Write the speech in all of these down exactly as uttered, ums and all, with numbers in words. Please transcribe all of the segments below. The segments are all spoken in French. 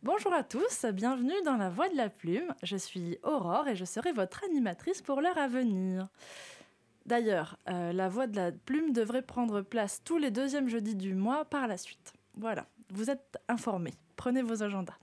Bonjour à tous, bienvenue dans La Voix de la Plume. Je suis Aurore et je serai votre animatrice pour l'heure à venir. D'ailleurs, euh, La Voix de la Plume devrait prendre place tous les deuxièmes jeudis du mois par la suite. Voilà, vous êtes informés. Prenez vos agendas.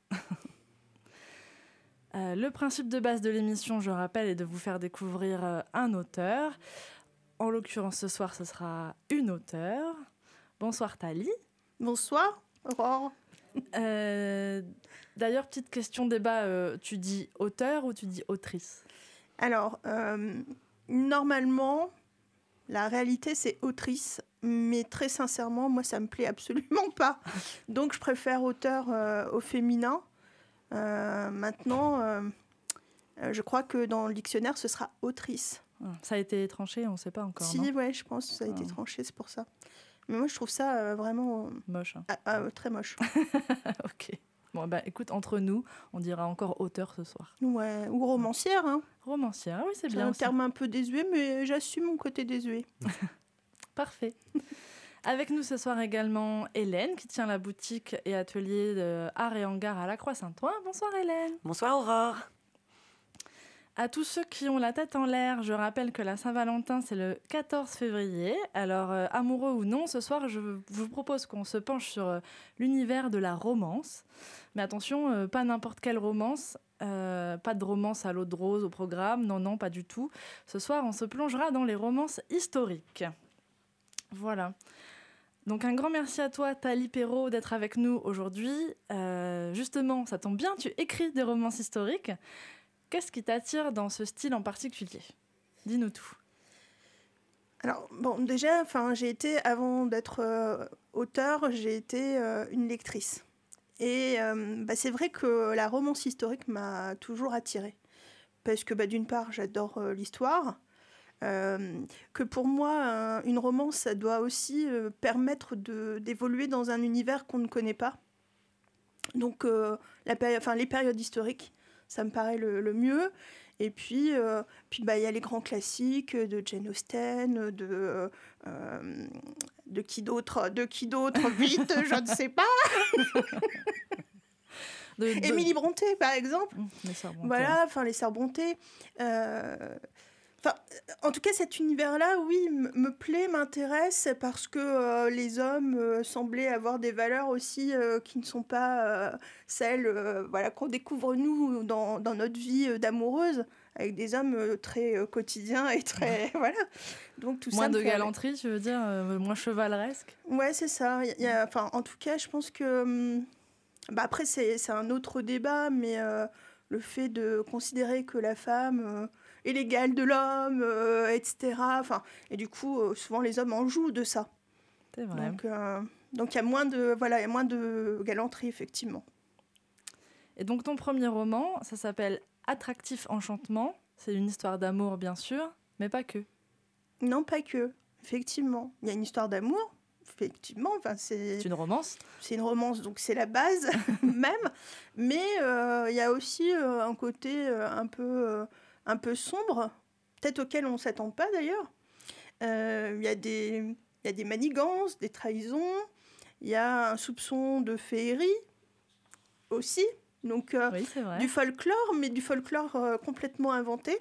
euh, le principe de base de l'émission, je rappelle, est de vous faire découvrir euh, un auteur. En l'occurrence, ce soir, ce sera une auteure. Bonsoir Thalie. Bonsoir Aurore. Euh, d'ailleurs, petite question débat, euh, tu dis auteur ou tu dis autrice ? Alors, euh, normalement, la réalité c'est autrice, mais très sincèrement, moi ça me plaît absolument pas. Donc je préfère auteur euh, au féminin. Euh, maintenant, euh, je crois que dans le dictionnaire, ce sera autrice. Ça a été tranché, on ne sait pas encore, si, non ? ouais, je pense que ça a été Ah. tranché, c'est pour ça. Mais moi, je trouve ça euh, vraiment... Moche. Hein. Ah, ah, très moche. Ok. Bon, bah écoute, entre nous, on dira encore auteur ce soir. Ouais, ou romancière. Hein. Romancière, oui, c'est, c'est bien un aussi. terme un peu désuet, mais j'assume mon côté désuet. Parfait. Avec nous ce soir également Hélène, qui tient la boutique et atelier de art et hangar à la Croix-Saint-Ouen. Bonsoir Hélène. Bonsoir Aurore. À tous ceux qui ont la tête en l'air, je rappelle que la Saint-Valentin, c'est le quatorze février. Alors, euh, amoureux ou non, ce soir, je vous propose qu'on se penche sur euh, l'univers de la romance. Mais attention, euh, pas n'importe quelle romance, euh, pas de romance à l'eau de rose au programme, non, non, pas du tout. Ce soir, on se plongera dans les romances historiques. Voilà. Donc, un grand merci à toi, Thalie Perrault, d'être avec nous aujourd'hui. Euh, justement, ça tombe bien, tu écris des romances historiques. Qu'est-ce qui t'attire dans ce style en particulier ? Dis-nous tout. Alors, bon, déjà, enfin, j'ai été, avant d'être euh, auteure, j'ai été euh, une lectrice. Et euh, bah, c'est vrai que la romance historique m'a toujours attirée. Parce que, bah, d'une part, j'adore euh, l'histoire. Euh, que pour moi, un, une romance, ça doit aussi euh, permettre de, d'évoluer dans un univers qu'on ne connaît pas. Donc, euh, la péri- enfin, les périodes historiques, ça me paraît le, le mieux. Et puis, euh, puis bah, y a les grands classiques de Jane Austen, de, euh, de qui d'autre De qui d'autre Vite, je ne sais pas. de, de... Émilie Brontë, par exemple. Mmh, les Sœurs Brontë. Voilà, enfin, les Sœurs Brontë. Euh... Enfin, en tout cas, cet univers-là, oui, m- me plaît, m'intéresse, parce que euh, les hommes euh, semblaient avoir des valeurs aussi euh, qui ne sont pas euh, celles euh, voilà, qu'on découvre, nous, dans, dans notre vie euh, d'amoureuse, avec des hommes euh, très euh, quotidiens et très... voilà. Donc, tout moins ça de fait... galanterie, tu veux dire euh, moins chevaleresque ? Ouais, c'est ça. Y a, enfin, en tout cas, je pense que... Hum, bah après, c'est, c'est un autre débat, mais euh, le fait de considérer que la femme... Euh, et l'égal de l'homme, euh, et cetera. Enfin, et du coup, euh, souvent les hommes en jouent de ça. C'est vrai. Donc, euh, donc il y a moins de, voilà, il y a moins de galanterie, effectivement. Et donc ton premier roman, ça s'appelle Attractif Enchantement. C'est une histoire d'amour, bien sûr, mais pas que. Non, pas que. Effectivement, il y a une histoire d'amour. Effectivement, enfin c'est. C'est une romance. C'est une romance, donc c'est la base même. Mais euh, il y a aussi euh, un côté euh, un peu. Euh, un peu sombre, peut-être auquel on ne s'attend pas d'ailleurs. Il euh, y, y a des manigances, des trahisons, il y a un soupçon de féerie aussi. Donc euh, oui, c'est vrai. Du folklore, mais du folklore euh, complètement inventé.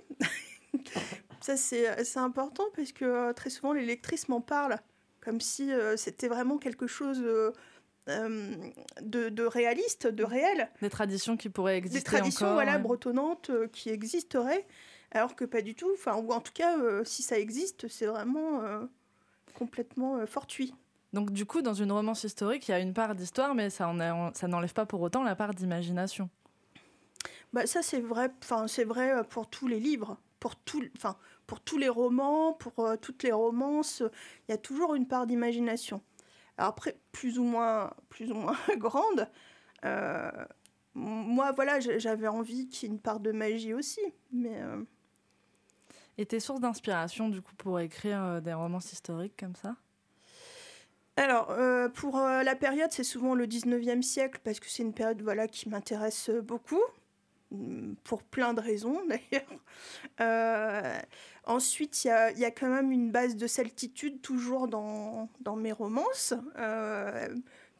Ça, c'est, c'est important parce que euh, très souvent, les lectrices m'en parlent comme si euh, c'était vraiment quelque chose... Euh, Euh, de, de réaliste, de réel. Des traditions qui pourraient exister Des traditions, encore, voilà, ouais. bretonnantes euh, qui existeraient, alors que pas du tout. Enfin, ou en tout cas, euh, si ça existe, c'est vraiment euh, complètement euh, fortuit. Donc du coup, dans une romance historique, il y a une part d'histoire, mais ça, en a, ça n'enlève pas pour autant la part d'imagination. Bah, ça, c'est vrai, c'est vrai pour tous les livres. Pour, tout, pour tous les romans, pour euh, toutes les romances, il y a toujours une part d'imagination. Alors après, plus ou moins, plus ou moins grande, euh, moi, voilà, j'avais envie qu'il y ait une part de magie aussi. Mais, euh... Et tes sources d'inspiration, du coup, pour écrire euh, des romances historiques comme ça ? Alors, euh, pour euh, la période, c'est souvent le dix-neuvième siècle, parce que c'est une période voilà, qui m'intéresse beaucoup, pour plein de raisons, d'ailleurs. Euh, ensuite, il y a, y a quand même une base de celtitude toujours dans, dans mes romances, euh,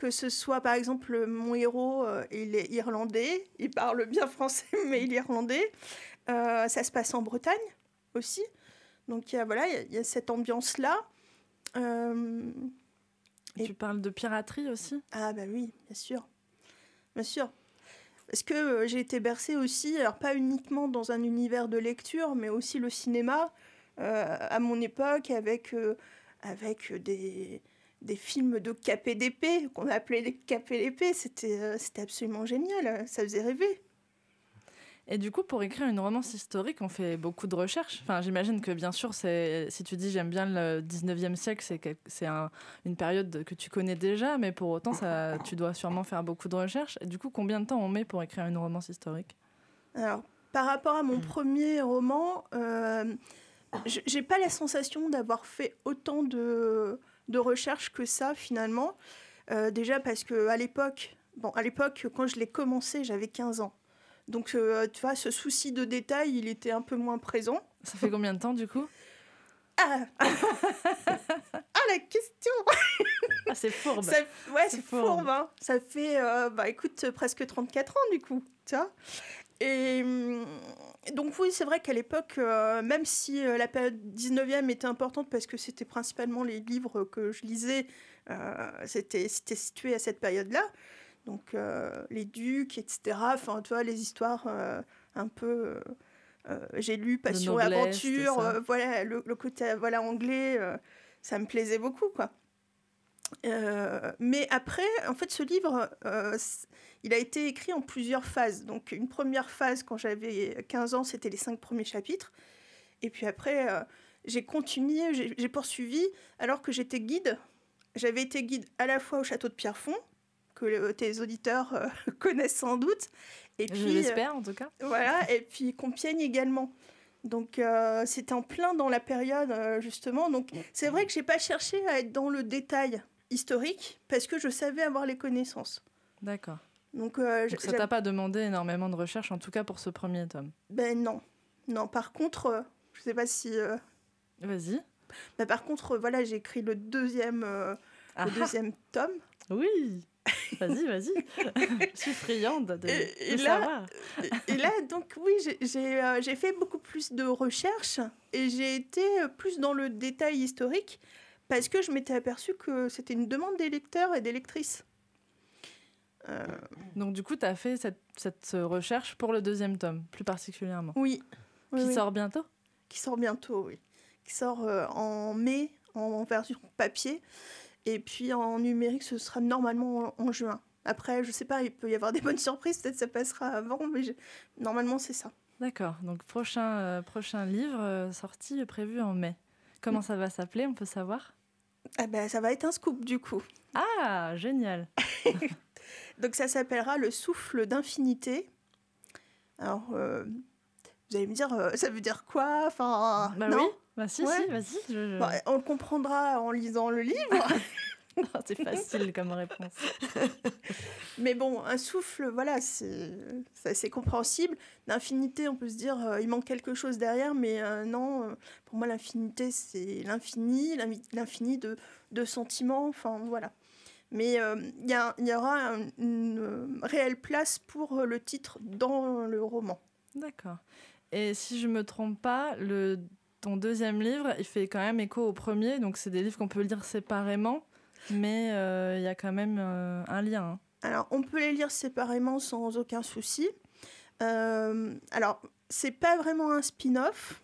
que ce soit, par exemple, mon héros, euh, il est irlandais, il parle bien français, mais il est irlandais. Euh, ça se passe en Bretagne aussi. Donc, il y a, voilà, il y a, il y a cette ambiance-là. Euh, et... Tu parles de piraterie aussi ? Ah bah oui, bien sûr. Bien sûr. Parce que euh, j'ai été bercée aussi, alors pas uniquement dans un univers de lecture, mais aussi le cinéma, euh, à mon époque, avec, euh, avec des, des films de K P D P, qu'on appelait les K P D P. C'était, euh, c'était absolument génial, ça faisait rêver. Et du coup, pour écrire une romance historique, on fait beaucoup de recherches. Enfin, j'imagine que bien sûr, c'est, si tu dis j'aime bien le dix-neuvième siècle, c'est, que, c'est un, une période que tu connais déjà, mais pour autant, ça, tu dois sûrement faire beaucoup de recherches. Et du coup, combien de temps on met pour écrire une romance historique ? Alors, par rapport à mon mmh. premier roman, euh, j'ai pas la sensation d'avoir fait autant de, de recherches que ça, finalement. Euh, déjà parce qu'à l'époque, bon, à l'époque, quand je l'ai commencé, j'avais quinze ans. Donc, euh, tu vois, ce souci de détail, il était un peu moins présent. Ça fait combien de temps, du coup ? Ah, ah la question. Ah, c'est fourbe. Ça, ouais, c'est, c'est fourbe. fourbe hein. Ça fait, euh, bah, écoute, presque trente-quatre ans, du coup, tu vois. Et donc, oui, c'est vrai qu'à l'époque, euh, même si euh, la période dix-neuvième était importante parce que c'était principalement les livres que je lisais, euh, c'était, c'était situé à cette période-là. Donc, euh, les ducs, et cetera. Enfin, tu vois, les histoires euh, un peu... Euh, j'ai lu Passion et Aventure, euh, voilà, le, le côté voilà, anglais, euh, ça me plaisait beaucoup, quoi. Euh, mais après, en fait, ce livre, euh, il a été écrit en plusieurs phases. Donc, une première phase, quand j'avais quinze ans, c'était les cinq premiers chapitres. Et puis après, euh, j'ai continué, j'ai, j'ai poursuivi, alors que j'étais guide. J'avais été guide à la fois au château de Pierrefonds, que le, tes auditeurs euh, connaissent sans doute. Et puis, je l'espère, euh, en tout cas. Voilà, et puis Compiègne également. Donc, euh, c'était en plein dans la période, euh, justement. Donc, c'est vrai que je n'ai pas cherché à être dans le détail historique, parce que je savais avoir les connaissances. D'accord. Donc, euh, Donc ça ne t'a pas demandé énormément de recherche, en tout cas pour ce premier tome ? Ben non. Non, par contre, euh, je ne sais pas si... Euh... Vas-y. Ben, par contre, euh, voilà, j'ai écrit le deuxième, euh, le deuxième tome. Oui. Vas-y, vas-y. Je suis friande de, et, et de là, savoir. Et là, donc oui, j'ai, j'ai, euh, j'ai fait beaucoup plus de recherches et j'ai été plus dans le détail historique parce que je m'étais aperçue que c'était une demande des lecteurs et des lectrices. Euh... Donc du coup, tu as fait cette, cette recherche pour le deuxième tome, plus particulièrement. Oui. Qui oui, sort oui. bientôt ? Qui sort bientôt, oui. Qui sort euh, en mai, en version papier. Et puis en numérique, ce sera normalement en, en juin. Après, je sais pas, il peut y avoir des bonnes surprises, peut-être ça passera avant, mais je... normalement, c'est ça. D'accord, donc prochain, euh, prochain livre euh, sorti prévu en mai. Comment mmh. ça va s'appeler, on peut savoir ? Ah ben, ça va être un scoop, du coup. Ah, génial. Donc ça s'appellera Le souffle d'infinité. Alors, euh, vous allez me dire, euh, ça veut dire quoi ? Enfin, bah non oui, bah si, ouais. si, vas-y. Je... Bon, on le comprendra en lisant le livre. C'est facile comme réponse. Mais bon, un souffle, voilà, c'est, c'est assez compréhensible. L'infinité, on peut se dire, euh, il manque quelque chose derrière, mais euh, non, euh, pour moi, l'infinité, c'est l'infini, l'infini de, de sentiments, enfin, voilà. Mais il euh, y, y aura un, une réelle place pour le titre dans le roman. D'accord. Et si je ne me trompe pas, le, ton deuxième livre, il fait quand même écho au premier, donc c'est des livres qu'on peut lire séparément. Mais il euh, y a quand même euh, un lien. Hein. Alors, on peut les lire séparément sans aucun souci. Euh, alors, c'est pas vraiment un spin-off.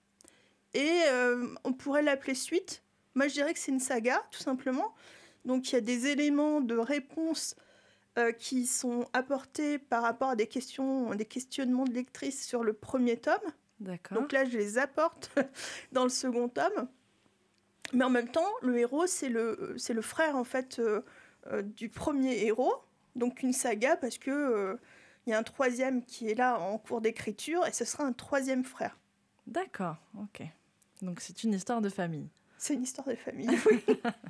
Et euh, on pourrait l'appeler suite. Moi, je dirais que c'est une saga, tout simplement. Donc, il y a des éléments de réponse euh, qui sont apportés par rapport à des questions, des questionnements de lectrices sur le premier tome. D'accord. Donc là, je les apporte dans le second tome. Mais en même temps, le héros, c'est le, c'est le frère, en fait, euh, euh, du premier héros. Donc, une saga, parce qu'il euh, y a un troisième qui est là en cours d'écriture, et ce sera un troisième frère. D'accord, ok. Donc, c'est une histoire de famille. C'est une histoire de famille, oui.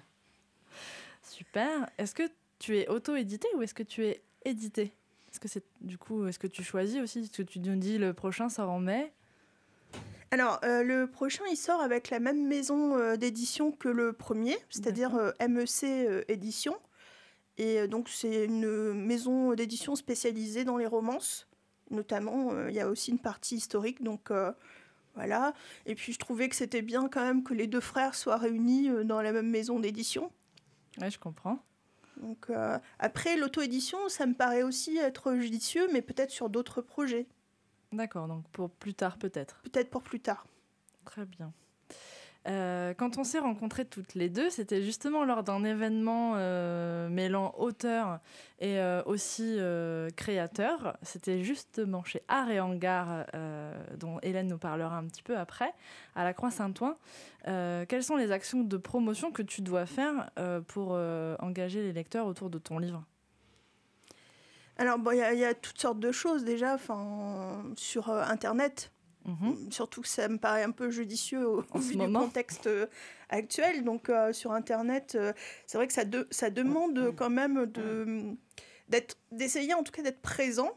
Super. Est-ce que tu es auto-édité ou est-ce que tu es édité ? Est-ce que c'est, du coup, est-ce que tu choisis aussi ? Est-ce que tu nous dis le prochain sort en mai ? Alors, euh, le prochain, il sort avec la même maison euh, d'édition que le premier, c'est-à-dire euh, M E C euh, Édition. Et euh, donc, c'est une maison d'édition spécialisée dans les romances. Notamment, euh, il y a aussi une partie historique. Donc, euh, voilà. Et puis, je trouvais que c'était bien quand même que les deux frères soient réunis euh, dans la même maison d'édition. Oui, je comprends. Donc, euh, après, l'auto-édition, ça me paraît aussi être judicieux, mais peut-être sur d'autres projets. D'accord, donc pour plus tard peut-être. Peut-être pour plus tard. Très bien. Euh, quand on s'est rencontrées toutes les deux, c'était justement lors d'un événement euh, mêlant auteur et euh, aussi euh, créateur. C'était justement chez Art et Hangar, euh, dont Hélène nous parlera un petit peu après, à la Croix-Saint-Ouen. Euh, quelles sont les actions de promotion que tu dois faire euh, pour euh, engager les lecteurs autour de ton livre ? Alors, bon, il y, y a toutes sortes de choses déjà sur euh, Internet. Mmh. Surtout que ça me paraît un peu judicieux au, au vu du contexte euh, actuel. Donc, euh, sur Internet, euh, c'est vrai que ça, de, ça demande quand même de, d'être, d'essayer en tout cas d'être présent.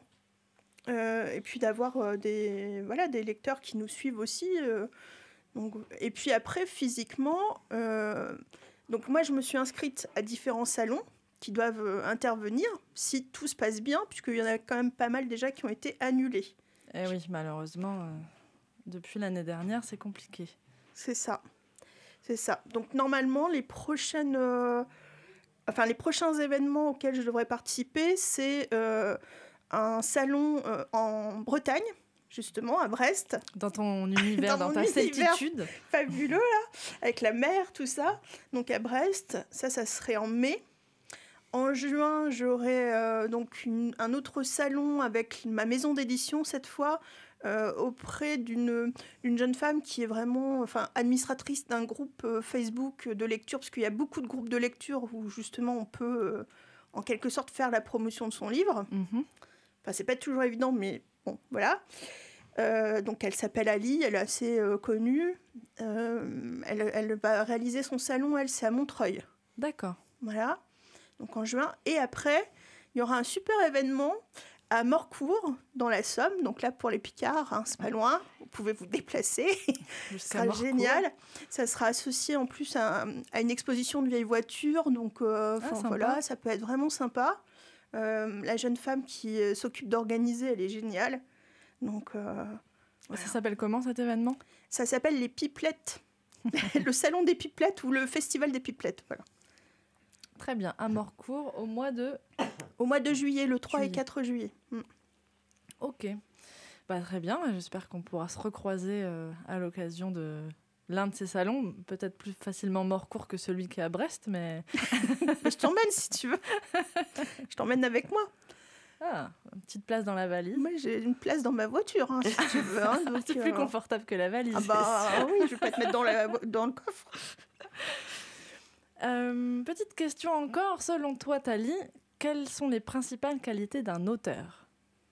Euh, et puis d'avoir euh, des, voilà, des lecteurs qui nous suivent aussi. Euh, donc, et puis après, physiquement, euh, donc moi, je me suis inscrite à différents salons qui doivent euh, intervenir si tout se passe bien, puisqu'il y en a quand même pas mal déjà qui ont été annulés. Eh oui, malheureusement... Euh... Depuis l'année dernière, c'est compliqué. C'est ça. C'est ça. Donc, normalement, les, prochaines, euh, enfin, les prochains événements auxquels je devrais participer, c'est euh, un salon euh, en Bretagne, justement, à Brest. Dans ton univers, dans, dans ta certitude. Fabuleux, là, avec la mer, tout ça. Donc, à Brest, ça, ça serait en mai. En juin, j'aurai euh, donc une, un autre salon avec ma maison d'édition, cette fois, Euh, auprès d'une, d'une jeune femme qui est vraiment enfin, administratrice d'un groupe euh, Facebook de lecture, parce qu'il y a beaucoup de groupes de lecture où justement on peut euh, en quelque sorte faire la promotion de son livre. Mm-hmm. Enfin, c'est pas toujours évident, mais bon, voilà. Euh, donc elle s'appelle Ali, elle est assez euh, connue. Euh, elle, elle va réaliser son salon, elle, c'est à Montreuil. D'accord. Voilà, donc en juin. Et après, il y aura un super événement à Morcourt, dans la Somme. Donc là, pour les Picards, hein, c'est pas loin. Vous pouvez vous déplacer. Ce sera Morcourt. Génial. Ça sera associé en plus à, à une exposition de vieilles voitures. Donc euh, ah, voilà, ça peut être vraiment sympa. Euh, la jeune femme qui euh, s'occupe d'organiser, elle est géniale. Donc, euh, voilà. Ça s'appelle comment cet événement ? Ça s'appelle les Pipelettes. Le salon des Pipelettes ou le festival des Pipelettes. Voilà. Très bien, à Morcourt, au mois de... Au mois de juillet, le trois juillet. Et quatre juillet. Mm. Ok, bah, très bien, j'espère qu'on pourra se recroiser euh, à l'occasion de l'un de ces salons, peut-être plus facilement Morcourt que celui qui est à Brest, mais... Je t'emmène si tu veux. Je t'emmène avec moi. Ah, une petite place dans la valise. Moi, j'ai une place dans ma voiture, hein, si tu veux. Hein, donc, c'est plus euh... confortable que la valise. Ah bah oui, je vais pas te mettre dans, la, dans le coffre. Euh, petite question encore, selon toi, Thalie, quelles sont les principales qualités d'un auteur ?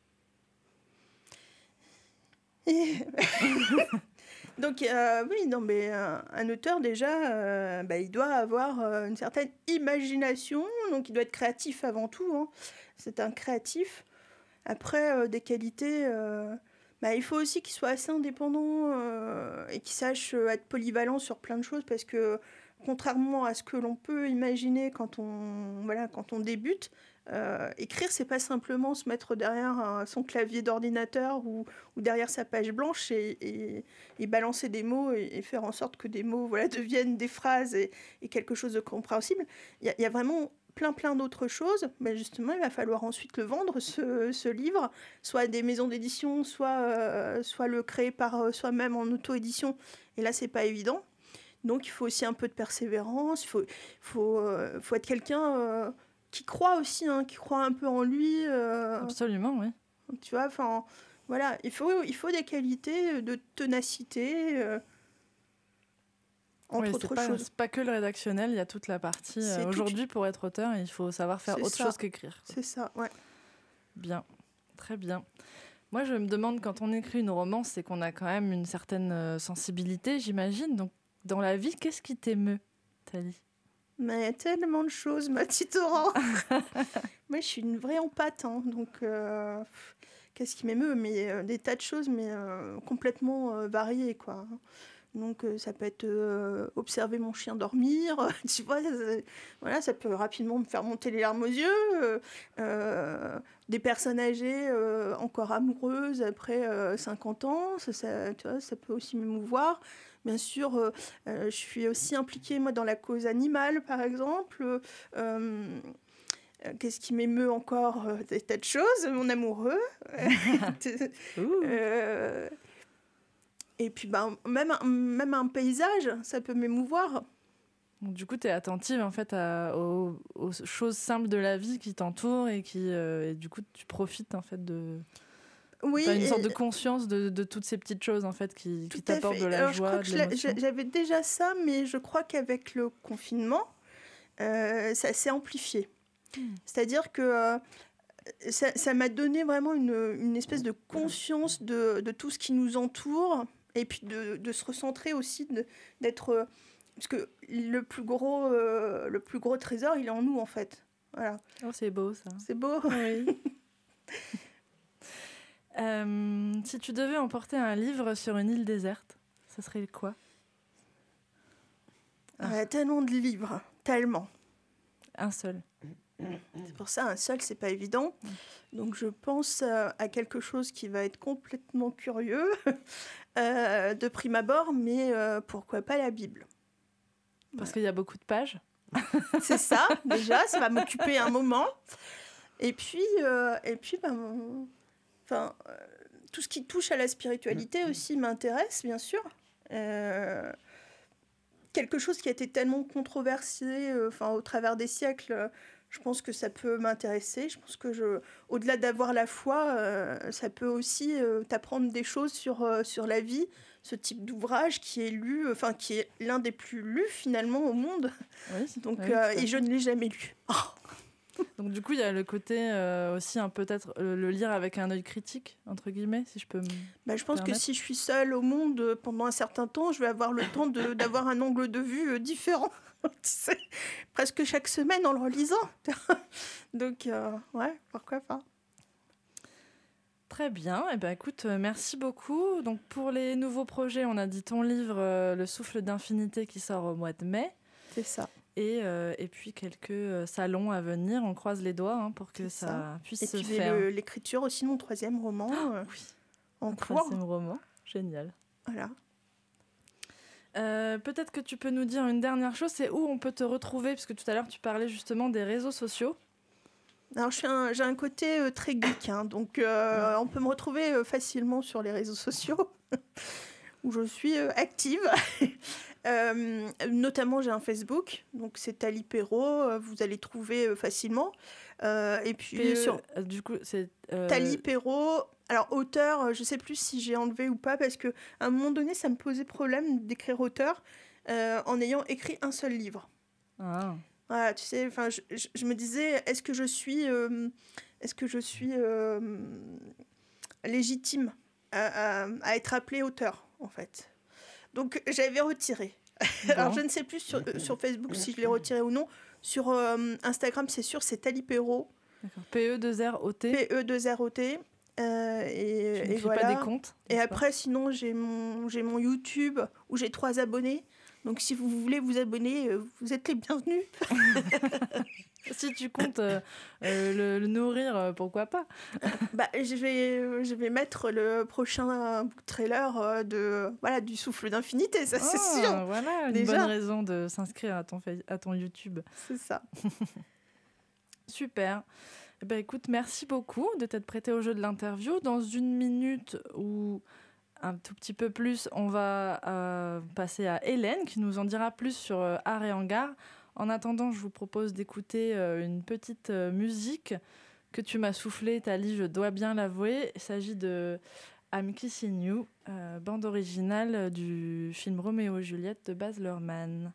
Donc, euh, oui, non, mais euh, un auteur, déjà, euh, bah, il doit avoir euh, une certaine imagination, donc il doit être créatif avant tout. Hein. C'est un créatif. Après, euh, des qualités, euh, bah, il faut aussi qu'il soit assez indépendant euh, et qu'il sache être polyvalent sur plein de choses, parce que contrairement à ce que l'on peut imaginer quand on, voilà, quand on débute, euh, écrire, c'est pas simplement se mettre derrière un, son clavier d'ordinateur ou, ou derrière sa page blanche et, et, et balancer des mots et, et faire en sorte que des mots voilà, deviennent des phrases et, et quelque chose de compréhensible. Il y, y a vraiment plein, plein d'autres choses. Mais justement, il va falloir ensuite le vendre, ce, ce livre, soit à des maisons d'édition, soit, euh, soit le créer par euh, soi-même en auto-édition. Et là, c'est pas évident. Donc, il faut aussi un peu de persévérance, il faut, faut, euh, faut être quelqu'un euh, qui croit aussi, hein, qui croit un peu en lui. Euh, Absolument, oui. Tu vois, enfin, voilà, il faut, il faut des qualités de ténacité, euh, entre oui, autres c'est pas, choses. C'est pas que le rédactionnel, il y a toute la partie. Euh, aujourd'hui, tout... pour être auteur, il faut savoir faire c'est autre ça. chose qu'écrire. Quoi. C'est ça, ouais. Bien, très bien. Moi, je me demande, quand on écrit une romance, c'est qu'on a quand même une certaine euh, sensibilité, j'imagine, donc dans la vie, qu'est-ce qui t'émeut, Thalie ? Mais il y a tellement de choses, ma petite Aurore. Moi, je suis une vraie empathe, hein, donc euh, qu'est-ce qui m'émeut ? Mais euh, des tas de choses, mais euh, complètement euh, variées, quoi. Donc euh, ça peut être euh, observer mon chien dormir, tu vois, ça, voilà, ça peut rapidement me faire monter les larmes aux yeux. Euh, euh, des personnes âgées euh, encore amoureuses après euh, cinquante ans, ça, ça, tu vois, ça peut aussi m'émouvoir. Bien sûr, euh, euh, je suis aussi impliquée moi dans la cause animale, par exemple. Euh, Qu'est-ce qui m'émeut encore? Des tas de choses, mon amoureux. euh, Et puis, ben, même, un, même un paysage, ça peut m'émouvoir. Donc, du coup, tu es attentive en fait à, aux, aux choses simples de la vie qui t'entourent et qui, euh, et du coup, tu profites en fait de. Oui. Tu as une et... sorte de conscience de, de toutes ces petites choses en fait qui, qui t'apportent de la Alors, joie, je de l'émotion. J'avais déjà ça, mais je crois qu'avec le confinement, euh, ça s'est amplifié. Hmm. C'est-à-dire que euh, ça, ça m'a donné vraiment une, une espèce de conscience de, de tout ce qui nous entoure. Et puis de, de se recentrer aussi, de, d'être... Parce que le plus, gros, euh, le plus gros trésor, il est en nous, en fait. Voilà. Oh, c'est beau, ça. C'est beau. Oui. euh, si tu devais emporter un livre sur une île déserte, ça serait quoi? ah. euh, Tellement de livres, tellement. Un seul. C'est pour ça, un seul, c'est pas évident. Donc, je pense euh, à quelque chose qui va être complètement curieux, euh, de prime abord, mais euh, pourquoi pas la Bible? Parce voilà. qu'il y a beaucoup de pages. C'est ça, déjà, ça va m'occuper un moment. Et puis, euh, et puis ben, mon... enfin, euh, tout ce qui touche à la spiritualité aussi m'intéresse, bien sûr. Euh, quelque chose qui a été tellement controversé euh, enfin, au travers des siècles, euh, je pense que ça peut m'intéresser. Je pense que, je, au-delà d'avoir la foi, euh, ça peut aussi euh, t'apprendre des choses sur, euh, sur la vie. Ce type d'ouvrage qui est lu, enfin qui est l'un des plus lus finalement au monde. Oui, donc oui, euh, et je ne l'ai jamais lu. Oh. Donc du coup il y a le côté euh, aussi un peut-être euh, le lire avec un œil critique entre guillemets, si je peux. Me bah, je pense permettre. que si je suis seule au monde pendant un certain temps, je vais avoir le temps de, d'avoir un angle de vue euh, différent. Tu sais, presque chaque semaine en le relisant. Donc euh, ouais, pourquoi pas. Très bien, eh ben, écoute, euh, merci beaucoup. Donc, pour les nouveaux projets, on a dit ton livre euh, Le souffle d'infinité qui sort au mois de mai. C'est ça. Et, euh, et puis quelques euh, salons à venir, on croise les doigts hein, pour que ça, ça puisse et se puis faire. Le, l'écriture aussi de mon troisième roman. Euh, oui, en un cours. troisième roman, génial. Voilà. Euh, peut-être que tu peux nous dire une dernière chose, c'est où on peut te retrouver, parce que tout à l'heure tu parlais justement des réseaux sociaux. Alors, je suis un, j'ai un côté euh, très geek, hein, donc euh, on peut me retrouver euh, facilement sur les réseaux sociaux, où je suis euh, active. euh, notamment, j'ai un Facebook, donc c'est Thalie Perrault, euh, vous allez trouver euh, facilement. Euh, et puis, P E, sur euh, du coup, c'est... Euh... Thalie Perrault, alors auteur, je ne sais plus si j'ai enlevé ou pas, parce qu'à un moment donné, ça me posait problème d'écrire auteur euh, en ayant écrit un seul livre. Ah. Voilà, tu sais, enfin, je, je, je me disais, est-ce que je suis, euh, est-ce que je suis euh, légitime à, à, à être appelée auteur, en fait. Donc, j'avais retiré. Bon. Alors, je ne sais plus sur, euh, sur Facebook si je l'ai retiré ou non. Sur euh, Instagram, c'est sûr, c'est Thalie Perrault. P E deux R O T. P E deux R O T. Euh, et, tu et voilà. pas des comptes. Et après, pas sinon, j'ai mon, j'ai mon YouTube où j'ai trois abonnés. Donc, si vous voulez vous abonner, euh, vous êtes les bienvenus. Si tu comptes euh, euh, le, le nourrir, euh, pourquoi pas. bah, je, vais, je vais mettre le prochain book trailer euh, de, voilà, du souffle d'infinité, ça, oh, c'est sûr. Voilà, une Déjà. bonne raison de s'inscrire à ton, à ton YouTube. C'est ça. Super. Eh ben, écoute, merci beaucoup de t'être prêté au jeu de l'interview. Dans une minute ou un tout petit peu plus, on va euh, passer à Hélène qui nous en dira plus sur euh, Art et Hangar. En attendant, je vous propose d'écouter euh, une petite euh, musique que tu m'as soufflée, Thalie, je dois bien l'avouer. Il s'agit de I'm Kissing You, euh, bande originale du film Roméo et Juliette de Baz Luhrmann.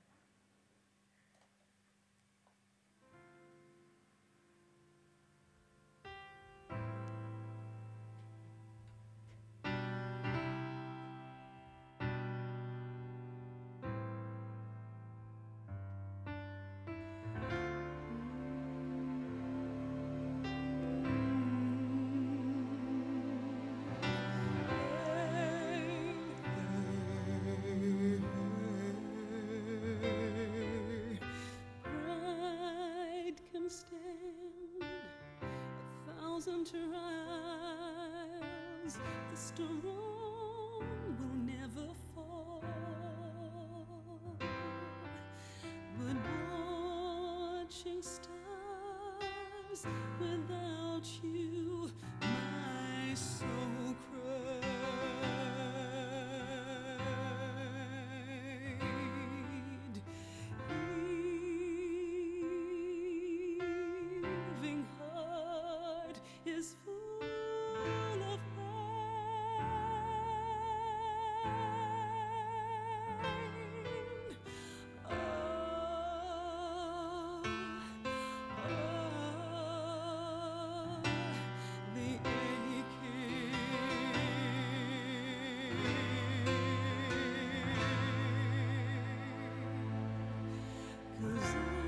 thousand trials, the strong will never fall. But watching stars without you, my soul cried. Heaving heart is full of pain. Oh, oh, the aching. 'Cause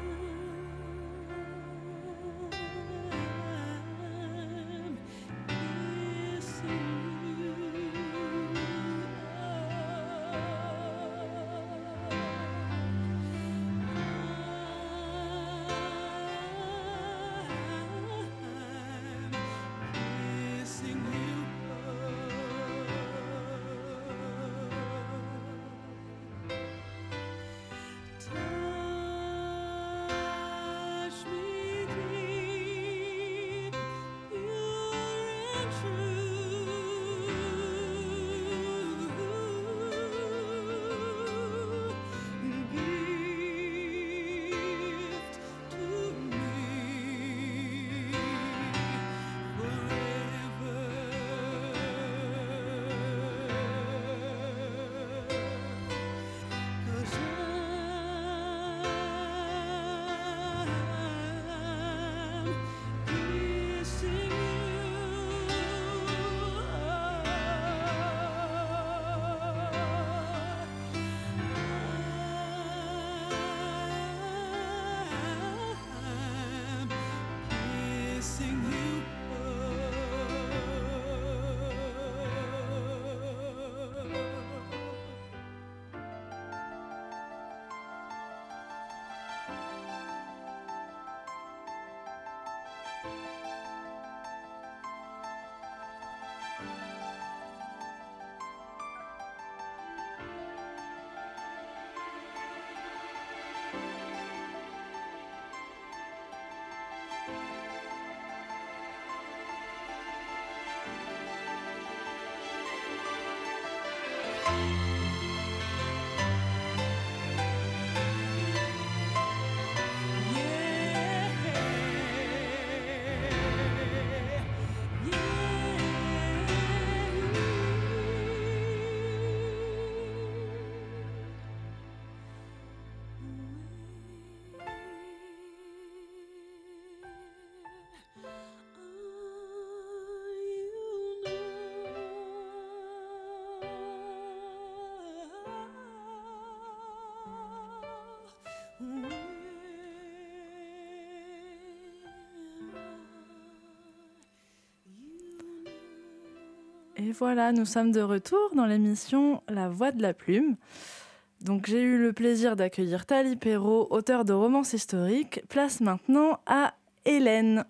Et voilà, nous sommes de retour dans l'émission La Voix de la Plume. Donc j'ai eu le plaisir d'accueillir Thalie Perrault, auteure de romances historiques. Place maintenant à Hélène.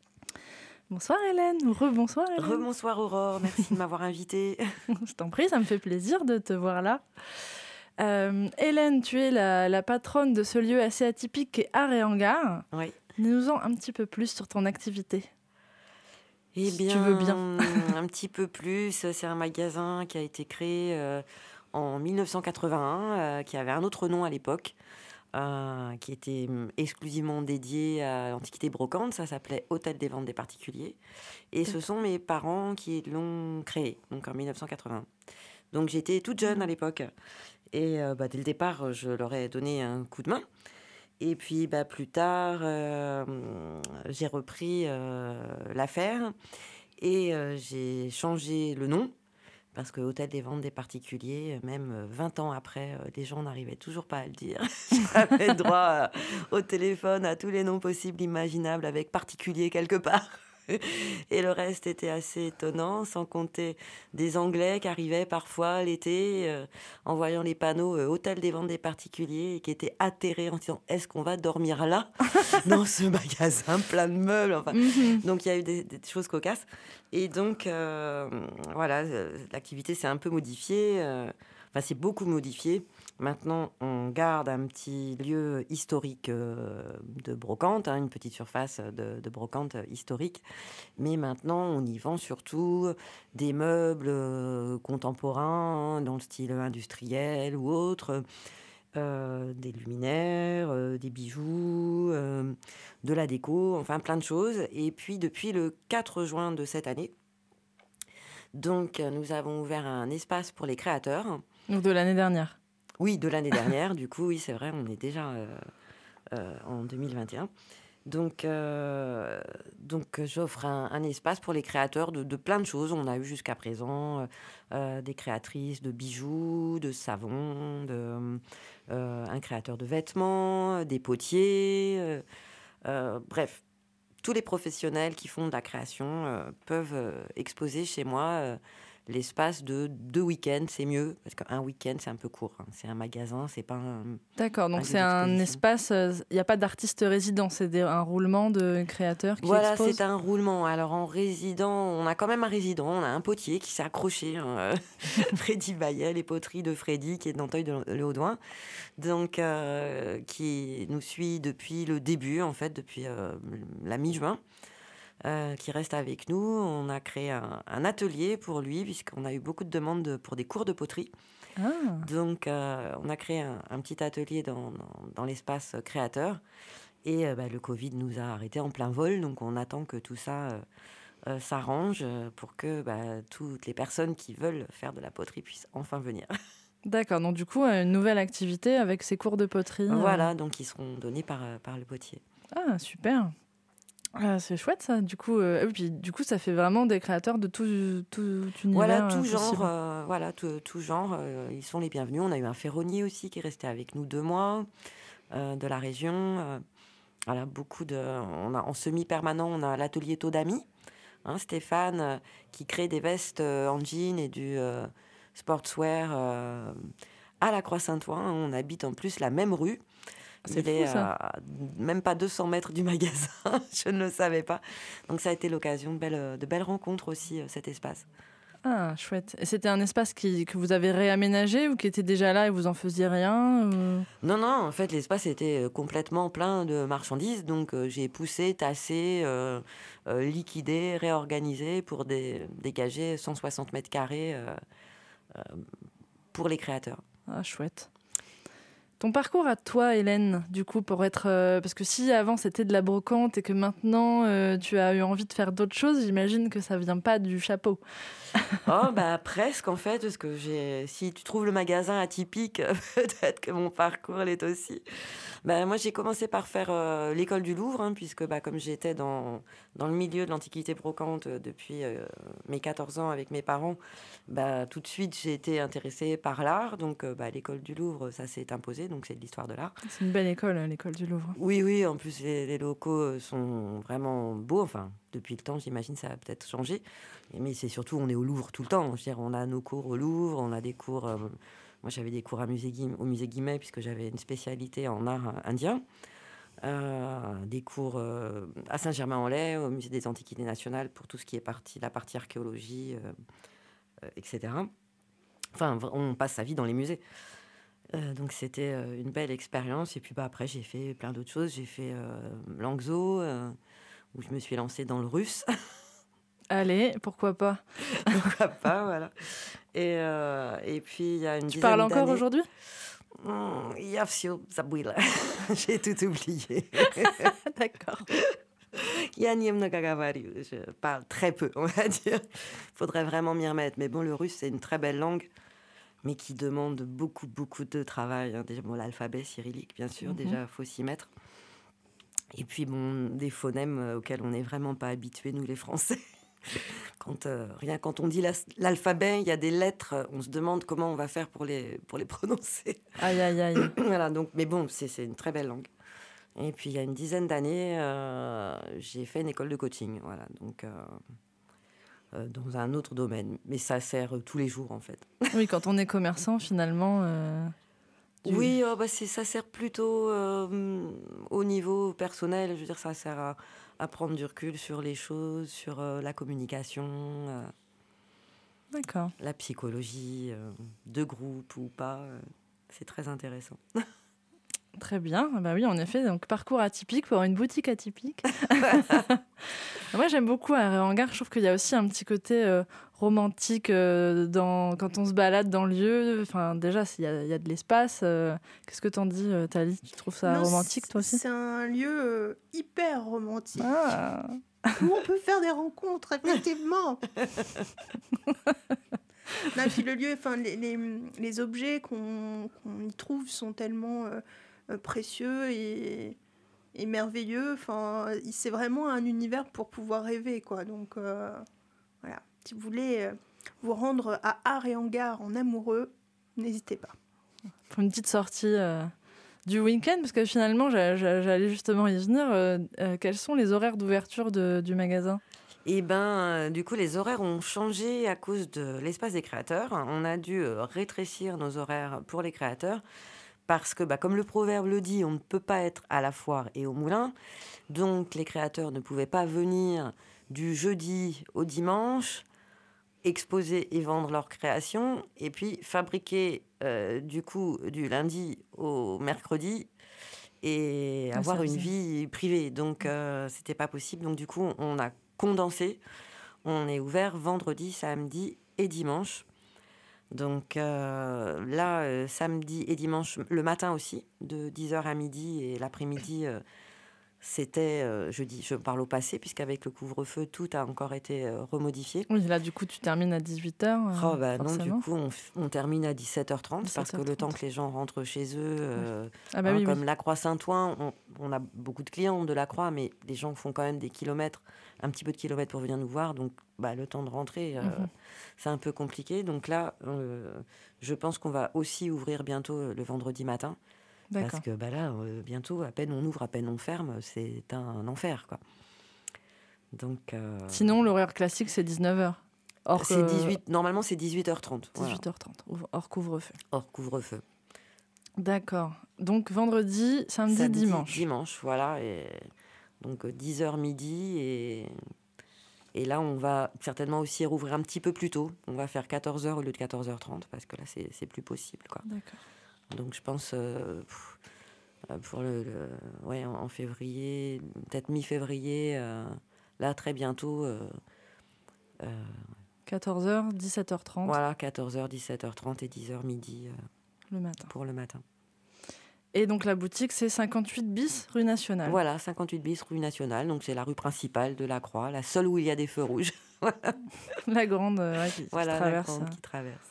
Bonsoir Hélène, ou rebonsoir Hélène. Rebonsoir Aurore, merci de m'avoir invitée. Je t'en prie, ça me fait plaisir de te voir là. Euh, Hélène, tu es la, la patronne de ce lieu assez atypique qu'est Art et Hangar. Oui. Dis-nous-en un petit peu plus sur ton activité. Eh si bien, tu veux bien. un petit peu plus. C'est un magasin qui a été créé euh, en mille neuf cent quatre-vingt-un, euh, qui avait un autre nom à l'époque, euh, qui était um, exclusivement dédié à l'Antiquité brocante. Ça s'appelait Hôtel des ventes des particuliers. Et ce sont mes parents qui l'ont créé, donc en mille neuf cent quatre-vingt-un. Donc j'étais toute jeune à l'époque. Et euh, bah, dès le départ, je leur ai donné un coup de main. Et puis, bah, plus tard, euh, j'ai repris euh, l'affaire et euh, j'ai changé le nom parce que Hôtel des ventes des particuliers, même vingt ans après, euh, les gens n'arrivaient toujours pas à le dire. J'avais droit euh, au téléphone à tous les noms possibles, imaginables, avec particulier quelque part. Et le reste était assez étonnant, sans compter des Anglais qui arrivaient parfois l'été euh, en voyant les panneaux euh, Hôtel des ventes des particuliers et qui étaient atterrés en disant est-ce qu'on va dormir là dans ce magasin plein de meubles enfin, Mhm. donc il y a eu des, des choses cocasses. Et donc euh, voilà, euh, l'activité s'est un peu modifiée, euh, enfin c'est beaucoup modifié. Maintenant, on garde un petit lieu historique euh, de brocante, hein, une petite surface de, de brocante historique. Mais maintenant, on y vend surtout des meubles euh, contemporains, hein, dans le style industriel ou autre, euh, des luminaires, euh, des bijoux, euh, de la déco, enfin plein de choses. Et puis, depuis le quatre juin de cette année, donc, nous avons ouvert un espace pour les créateurs. Donc de l'année dernière. Oui, de l'année dernière, du coup, oui, c'est vrai, on est déjà euh, euh, en deux mille vingt et un. Donc, euh, donc j'offre un, un espace pour les créateurs de, de plein de choses. On a eu jusqu'à présent euh, des créatrices de bijoux, de savons, de, euh, un créateur de vêtements, des potiers, euh, euh, bref. Tous les professionnels qui font de la création euh, peuvent euh, exposer chez moi euh, l'espace de deux week-ends, c'est mieux, parce qu'un week-end, c'est un peu court. Hein. C'est un magasin, c'est pas un... D'accord, un donc lieu c'est un d'exposition. espace, il n'y a pas d'artiste résident, c'est des- un roulement de créateurs qui Voilà, exposent. c'est un roulement. Alors, en résident, on a quand même un résident, on a un potier qui s'est accroché, hein, euh, Freddy Bayet, les poteries de Freddy, qui est de Nanteuil-le-Haudouin, donc euh, qui nous suit depuis le début, en fait, depuis euh, la mi-juin. Euh, qui reste avec nous. On a créé un, un atelier pour lui, puisqu'on a eu beaucoup de demandes de- pour des cours de poterie. Ah, Donc, euh, on a créé un, un petit atelier dans, dans, dans l'espace créateur. Et euh, bah, le Covid nous a arrêtés en plein vol. Donc, on attend que tout ça euh, euh, s'arrange euh, pour que bah, toutes les personnes qui veulent faire de la poterie puissent enfin venir. d'accord, donc du coup, euh, une nouvelle activité avec ces cours de poterie. euh. Voilà, donc ils seront donnés par, euh, par le potier. Ah, super. Ah, c'est chouette ça. Du coup, euh, et puis du coup, ça fait vraiment des créateurs de tout, tout univers. Voilà, euh, tout genre, possible. euh, voilà, tout, tout genre, euh, ils sont les bienvenus. On a eu un ferronnier aussi qui est resté avec nous deux mois, euh, de la région. euh, voilà, beaucoup de, on a en semi-permanent, on a l'atelier Todami, hein, Stéphane, euh, qui crée des vestes euh, en jean et du euh, sportswear euh, à la Croix-Saint-Ouen. On habite en plus la même rue. C'est Il fou, est ça. à même pas deux cents mètres du magasin, je ne le savais pas. Donc ça a été l'occasion de belles, de belles rencontres aussi, euh, cet espace. Ah, chouette. Et c'était un espace qui, que vous avez réaménagé ou qui était déjà là et vous en faisiez rien ou... Non, non, en fait, l'espace était euh, complètement plein de marchandises. Donc, euh, j'ai poussé, tassé, euh, euh, liquidé, réorganisé pour dé- dégager cent soixante mètres carrés euh, euh, pour les créateurs. Ah, chouette. Ton parcours à toi, Hélène, du coup, pour être... euh, parce que si avant c'était de la brocante et que maintenant euh, tu as eu envie de faire d'autres choses, j'imagine que ça vient pas du chapeau. Oh, bah presque, en fait, parce que j'ai... si tu trouves le magasin atypique, peut-être que mon parcours l'est aussi. Bah, moi, j'ai commencé par faire euh, l'école du Louvre, hein, puisque bah, comme j'étais dans, dans le milieu de l'Antiquité brocante euh, depuis euh, mes quatorze ans avec mes parents, bah, tout de suite, j'ai été intéressée par l'art. Donc, euh, bah, l'école du Louvre, ça s'est imposé, donc c'est de l'histoire de l'art. C'est une belle école, euh, l'école du Louvre. Oui, oui, en plus, les, les locaux euh, sont vraiment beaux. Enfin, depuis le temps, j'imagine, ça a peut-être changé. Mais c'est surtout, on est au Louvre tout le temps. Je veux dire, on a nos cours au Louvre, on a des cours... euh, moi, j'avais des cours à musée Guim- au musée Guimet, puisque j'avais une spécialité en art euh, indien. Euh, des cours euh, à Saint-Germain-en-Laye, au musée des Antiquités nationales, pour tout ce qui est partie, la partie archéologie, euh, euh, et cetera. Enfin, v- on passe sa vie dans les musées. Euh, donc, c'était euh, une belle expérience. Et puis, bah, après, j'ai fait plein d'autres choses. J'ai fait euh, Langso, euh, où je me suis lancée dans le russe. Allez, pourquoi pas. Pourquoi pas, voilà. Et, euh, et puis, il y a une Tu dizaine parles encore d'années- aujourd'hui? Hmm, ja, всё забыла. J'ai tout oublié. D'accord. Я немного говорю. Je parle très peu, on va dire. Il faudrait vraiment m'y remettre. Mais bon, le russe, c'est une très belle langue, mais qui demande beaucoup, beaucoup de travail. hein. Déjà, bon, l'alphabet cyrillique, bien sûr, Mhm. déjà, il faut s'y mettre. Et puis, bon, des phonèmes euh, auxquels on n'est vraiment pas habitués, nous, les Français. Quand, euh, rien quand on dit l'as- l'alphabet, il y a des lettres, euh, on se demande comment on va faire pour les, pour les prononcer. Aïe, aïe, aïe. Voilà, donc, mais bon, c'est c'est une très belle langue. Et puis, il y a une dizaine d'années, euh, j'ai fait une école de coaching. Voilà, donc, euh, euh, dans un autre domaine. Mais ça sert euh, tous les jours, en fait. Oui, quand on est commerçant, finalement. euh, tu- Oui, oh, bah, c'est, ça sert plutôt euh, au niveau personnel. Je veux dire, ça sert à, à prendre du recul sur les choses, sur euh, la communication, euh, D'accord. la psychologie, euh, de groupe ou pas. euh, c'est très intéressant. Très bien. Bah oui, en effet, donc parcours atypique pour une boutique atypique. Moi, j'aime beaucoup à Réhangar. Je trouve qu'il y a aussi un petit côté euh, romantique euh, dans, quand on se balade dans le lieu. Enfin, déjà, il y a, il y a de l'espace. euh, Qu'est-ce que t'en dis, euh, Thalie? Tu trouves ça Non, romantique, c'est- toi aussi? C'est un lieu euh, hyper romantique. Ah, Où on peut faire des rencontres, effectivement. Non, et puis le lieu, enfin, les, les, les objets qu'on qu'on y trouve sont tellement euh, euh, précieux et, et merveilleux. Enfin, c'est vraiment un univers pour pouvoir rêver, quoi. Donc, euh, voilà. Si vous voulez euh, vous rendre à Art et Hangar en amoureux, n'hésitez pas. pour une petite sortie euh, du week-end, parce que finalement, j'a- j'a- j'allais justement y venir. euh, euh, quels sont les horaires d'ouverture de- du magasin? Et ben, euh, du coup, les horaires ont changé à cause de l'espace des créateurs. On a dû euh, rétrécir nos horaires pour les créateurs parce que, bah, comme le proverbe le dit, on ne peut pas être à la foire et au moulin. Donc, les créateurs ne pouvaient pas venir du jeudi au dimanche, exposer et vendre leurs créations, et puis fabriquer euh, du coup du lundi au mercredi et Ah, avoir ça une faisait- vie privée. Donc, euh, c'était pas possible. Donc, du coup, on a condensé. On est ouvert vendredi, samedi et dimanche. Donc euh, là, euh, samedi et dimanche, le matin aussi, de dix heures à midi, et l'après-midi, euh, c'était, euh, je dis, je parle au passé, puisqu'avec le couvre-feu, tout a encore été euh, remodifié. Oui, là, du coup, tu termines à dix-huit heures. Oh, bah non, du coup, on, f- on termine à dix-sept heures trente, parce que le temps que les gens rentrent chez eux, euh, Ah bah hein, oui, comme oui. la Croix-Saint-Ouen, on, on a beaucoup de clients de la Croix, mais les gens font quand même des kilomètres, un petit peu de kilomètres pour venir nous voir, donc bah, le temps de rentrer, euh, Mhm. c'est un peu compliqué. Donc là, euh, je pense qu'on va aussi ouvrir bientôt euh, le vendredi matin, D'accord. parce que bah, là, euh, bientôt, à peine on ouvre, à peine on ferme, c'est un enfer, quoi. Donc, euh, Sinon, l'horaire classique, c'est dix-neuf heures. Hors, c'est euh, dix-huit, normalement, c'est dix-huit heures trente, voilà, dix-huit heures trente, ouv- hors couvre-feu. hors couvre-feu. D'accord. Donc, vendredi, samedi, Samedi, dimanche. dimanche, voilà. Et donc euh, dix heures midi. Et, et là, on va certainement aussi rouvrir un petit peu plus tôt. On va faire quatorze heures au lieu de quatorze heures trente, parce que là, c'est, c'est plus possible, quoi. D'accord. Donc, je pense euh, pff, euh, pour le, le- ouais, en, en février, peut-être mi-février, euh, là, très bientôt. euh, euh, quatorze heures, dix-sept heures trente voilà, quatorze heures, dix-sept heures trente et dix heures midi euh, le matin. pour le matin. Et donc, la boutique, c'est cinquante-huit bis rue Nationale. Voilà, cinquante-huit bis rue Nationale. Donc, c'est la rue principale de la Croix, la seule où il y a des feux rouges. La grande euh, ouais, qui, qui Voilà, la traverse. grande euh. qui traverse.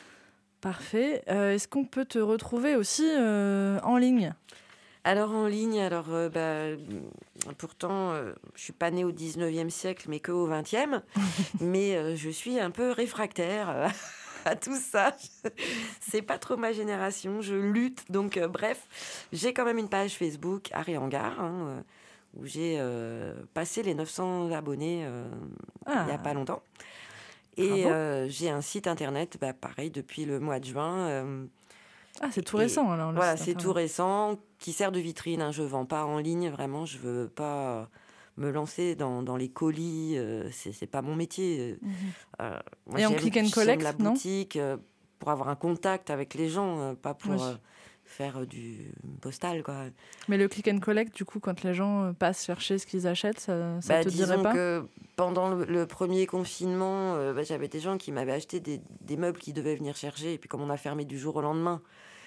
Parfait. Euh, est-ce qu'on peut te retrouver aussi euh, en ligne? Alors en ligne, alors euh, bah, pourtant euh, je suis pas née au dix-neuvième siècle, mais que au vingtième. Mais euh, je suis un peu réfractaire euh, à tout ça. C'est pas trop ma génération. Je lutte. Donc euh, bref, j'ai quand même une page Facebook Art et Hangar, hein, euh, où j'ai euh, passé les neuf cents abonnés euh, Ah, il y a pas longtemps. Et bravo. euh, j'ai un site internet, bah, pareil, depuis le mois de juin. euh, Ah, c'est tout Et récent alors. le Voilà, site c'est tout internet. récent, qui sert de vitrine. Hein, je vends pas en ligne, vraiment. Je veux pas me lancer dans, dans les colis. Euh, c'est, c'est pas mon métier. Mhm. Euh, moi, Et en j'aime- click and j'aime collect, la non? boutique euh, pour avoir un contact avec les gens, euh, pas pour Oui. euh, faire euh, du postal, quoi. Mais le click and collect, du coup, quand les gens euh, passent chercher ce qu'ils achètent, ça, ça Bah, te dirait disons pas? que pendant le, le premier confinement, euh, bah, j'avais des gens qui m'avaient acheté des, des meubles qu'ils devaient venir chercher. Et puis, comme on a fermé du jour au lendemain,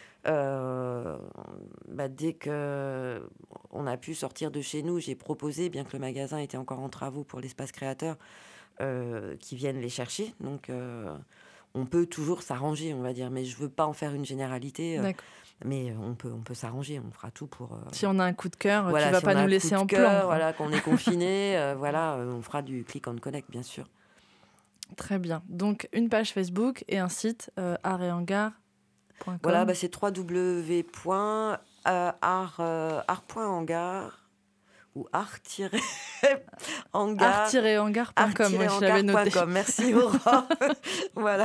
euh, bah, dès que on a pu sortir de chez nous, j'ai proposé, bien que le magasin était encore en travaux pour l'espace créateur, euh, qu'ils viennent les chercher. Donc, euh, on peut toujours s'arranger, on va dire. Mais je veux pas en faire une généralité. euh, D'accord. mais on peut, on peut s'arranger. On fera tout pour. euh, Si on a un coup de cœur, voilà, tu vas si pas on a nous un laisser coup de en cœur, plan. quoi. voilà, qu'on est confiné, euh, voilà, euh, on fera du click and connect, bien sûr. Très bien. Donc, une page Facebook et un site euh, art et hangar point com. Voilà, bah, c'est w w w point euh, art, euh, art.hangar ou art-hangar. art-hangar point com, ouais, je l'avais noté. art-hangar point com. Merci Aurore. Voilà.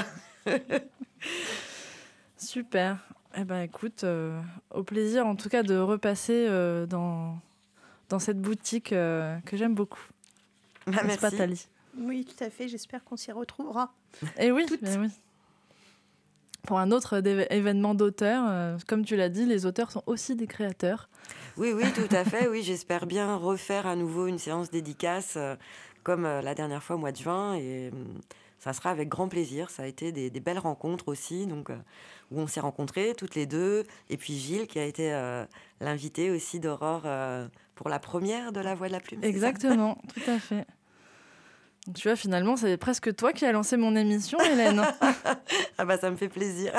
Super. Eh ben, écoute, euh, au plaisir en tout cas de repasser euh, dans, dans cette boutique euh, que j'aime beaucoup. Bah, N'est-ce pas, merci. Thalie? Oui, tout à fait. J'espère qu'on s'y retrouvera. Et oui, Toutes. eh oui. Pour un autre dév- événement d'auteur, euh, comme tu l'as dit, les auteurs sont aussi des créateurs. Oui, oui, tout à fait. Oui, j'espère bien refaire à nouveau une séance dédicace euh, comme euh, la dernière fois au mois de juin. Et euh, ça sera avec grand plaisir. Ça a été des, des belles rencontres aussi, donc, euh, où on s'est rencontrés toutes les deux. Et puis Gilles, qui a été euh, l'invité aussi d'Aurore euh, pour la première de La Voix de la Plume. c'est ça Exactement, tout à fait. Donc, tu vois, finalement, c'est presque toi qui as lancé mon émission, Hélène. Ah bah ça me fait plaisir.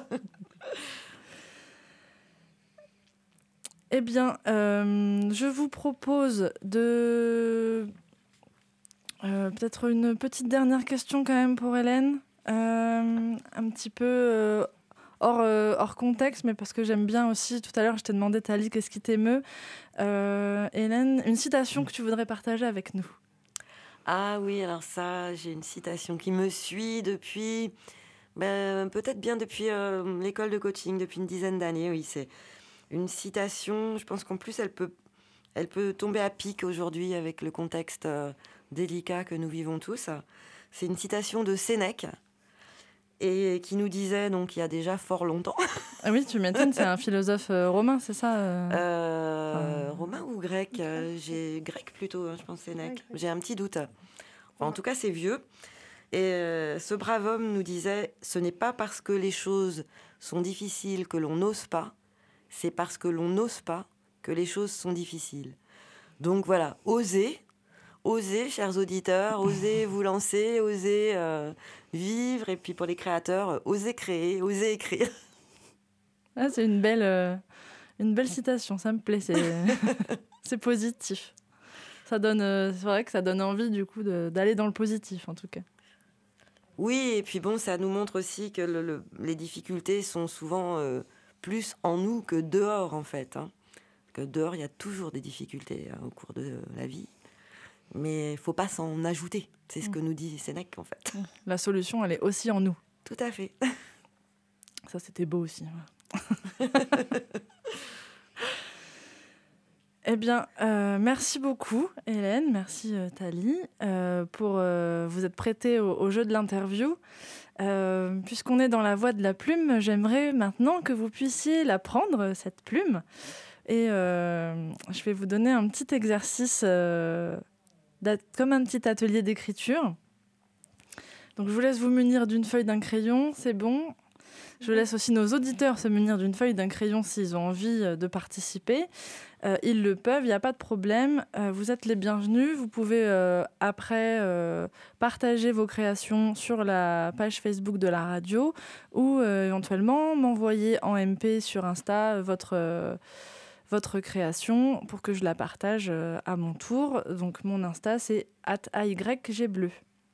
Eh bien, euh, je vous propose de... euh, peut-être une petite dernière question quand même pour Hélène. Euh, un petit peu euh, hors, euh, hors contexte, mais parce que j'aime bien aussi. Tout à l'heure, je t'ai demandé, Thalie, qu'est-ce qui t'émeut. Euh, Hélène, une citation que tu voudrais partager avec nous. Ah oui, alors ça, j'ai une citation qui me suit depuis, ben, peut-être bien depuis euh, l'école de coaching, depuis une dizaine d'années. Oui, c'est une citation, je pense qu'en plus, elle peut, elle peut tomber à pic aujourd'hui avec le contexte euh, délicat que nous vivons tous. C'est une citation de Sénèque, et qui nous disait, donc il y a déjà fort longtemps, Ah oui, tu m'étonnes, c'est un philosophe euh, romain, c'est ça euh euh, Enfin, romain ou grec, euh, j'ai grec plutôt, hein, je pense Sénèque. Ouais, grec. J'ai un petit doute. Enfin, en tout cas, c'est vieux. Et euh, ce brave homme nous disait, ce n'est pas parce que les choses sont difficiles que l'on n'ose pas, c'est parce que l'on n'ose pas que les choses sont difficiles. Donc voilà, osez, osez, chers auditeurs, osez vous lancer, osez euh, vivre. Et puis pour les créateurs, euh, osez créer, osez écrire. ah, c'est une belle, euh, une belle citation, ça me plaît, c'est, c'est positif. Ça donne, euh, c'est vrai que ça donne envie du coup de, d'aller dans le positif en tout cas. Oui, et puis bon, ça nous montre aussi que le- le- les difficultés sont souvent euh, plus en nous que dehors, en fait. Hein. Que dehors, il y a toujours des difficultés hein, au cours de la vie. Mais il ne faut pas s'en ajouter. C'est ce que nous dit Sénèque, en fait. La solution, elle est aussi en nous. Tout à fait. Ça, c'était beau aussi. Eh bien, euh, merci beaucoup, Hélène. Merci, euh, Thalie, euh, pour euh, vous être prêtée au, au jeu de l'interview. Euh, puisqu'on est dans la voie de la plume, j'aimerais maintenant que vous puissiez la prendre, cette plume. Et euh, je vais vous donner un petit exercice, euh, d'at- comme un petit atelier d'écriture. Donc, je vous laisse vous munir d'une feuille, d'un crayon, c'est bon. Je laisse aussi nos auditeurs se munir d'une feuille, d'un crayon s'ils ont envie euh, de participer. Euh, ils le peuvent, il n'y a pas de problème. Euh, vous êtes les bienvenus. Vous pouvez euh, après euh, partager vos créations sur la page Facebook de la radio ou euh, éventuellement m'envoyer en M P sur Insta votre, euh, votre création pour que je la partage euh, à mon tour. Donc mon Insta, c'est arobase A Y G bleu.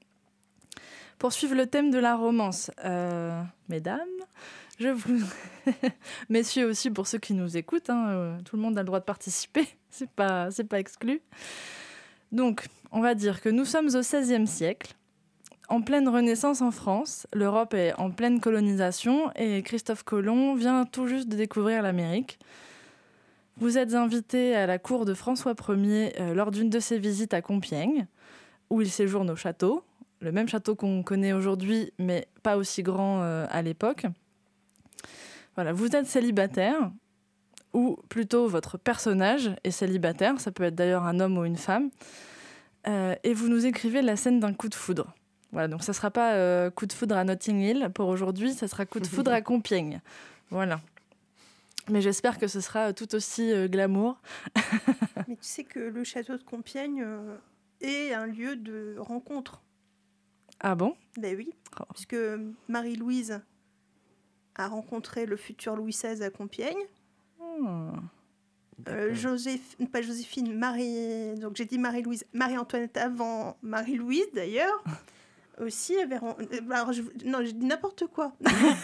Pour suivre le thème de la romance, euh, mesdames, je vous... messieurs aussi pour ceux qui nous écoutent, hein, euh, tout le monde a le droit de participer, c'est pas, c'est pas exclu. Donc, on va dire que nous sommes au seizième siècle, en pleine Renaissance en France, l'Europe est en pleine colonisation et Christophe Colomb vient tout juste de découvrir l'Amérique. Vous êtes invité à la cour de François Ier euh, lors d'une de ses visites à Compiègne, où il séjourne au château, le même château qu'on connaît aujourd'hui, mais pas aussi grand euh, à l'époque. Voilà, vous êtes célibataire, ou plutôt votre personnage est célibataire, ça peut être d'ailleurs un homme ou une femme, euh, et vous nous écrivez la scène d'un coup de foudre. Voilà, donc ça ne sera pas euh, coup de foudre à Notting Hill pour aujourd'hui, ça sera coup de foudre à Compiègne. Voilà. Mais j'espère que ce sera tout aussi euh, glamour. Mais tu sais que le château de Compiègne euh, est un lieu de rencontre. Ah bon ? Ben oui, Oh. puisque Marie-Louise a rencontré le futur Louis seize à Compiègne. Hmm. Euh, Joséph... Pas Joséphine, Marie... Donc j'ai dit Marie-Louise. Marie-Antoinette avant Marie-Louise, d'ailleurs. aussi avait... ren- euh, bah, alors, je... Non, je dis n'importe quoi.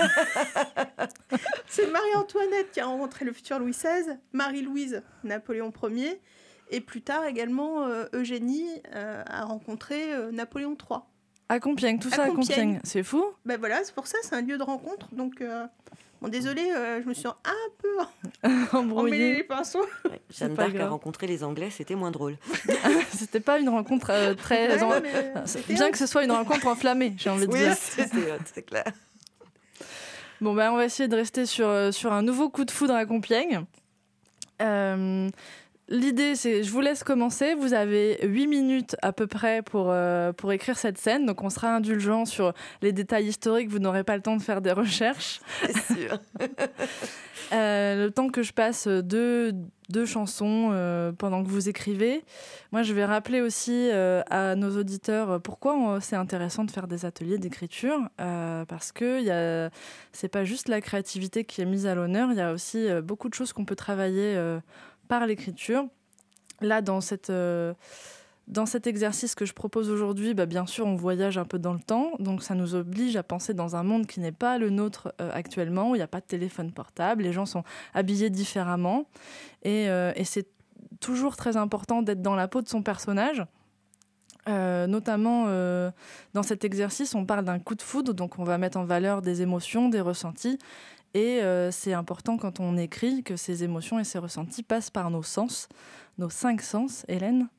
C'est Marie-Antoinette qui a rencontré le futur Louis seize, Marie-Louise, Napoléon Ier, et plus tard également euh, Eugénie euh, a rencontré euh, Napoléon trois. À Compiègne, tout À ça à Compiègne. Compiègne. C'est fou. Ben voilà, c'est pour ça, c'est un lieu de rencontre. Donc, euh, bon, désolée, euh, je me suis un peu emmêlée Embrouillé. les pinceaux. Ouais, Jeanne pas d'Arc a grave. rencontré les Anglais, c'était moins drôle. C'était pas une rencontre euh, très. Ouais, en- non, mais C'est c'était bien un- que ce soit une rencontre enflammée, j'ai envie de Oui, dire. c'était hot, c'est clair. Bon, bah, on va essayer de rester sur, euh, sur un nouveau coup de foudre à Compiègne. Euh, L'idée, c'est, je vous laisse commencer. Vous avez huit minutes à peu près pour, euh, pour écrire cette scène. Donc, on sera indulgent sur les détails historiques. Vous n'aurez pas le temps de faire des recherches. C'est sûr. Euh, le temps que je passe deux, deux chansons euh, pendant que vous écrivez. Moi, je vais rappeler aussi euh, à nos auditeurs euh, pourquoi on- c'est intéressant de faire des ateliers d'écriture. Euh, parce que y a, c'est pas juste la créativité qui est mise à l'honneur. Il y a aussi euh, beaucoup de choses qu'on peut travailler euh, par l'écriture. Là, dans cette... euh, Dans cet exercice que je propose aujourd'hui, bah, bien sûr, on voyage un peu dans le temps. Donc, ça nous oblige à penser dans un monde qui n'est pas le nôtre euh, actuellement, où il n'y a pas de téléphone portable. Les gens sont habillés différemment. Et, euh, et c'est toujours très important d'être dans la peau de son personnage. Euh, notamment, euh, dans cet exercice, on parle d'un coup de foudre. Donc, on va mettre en valeur des émotions, des ressentis. Et euh, c'est important quand on écrit que ces émotions et ces ressentis passent par nos sens, nos cinq sens, Hélène.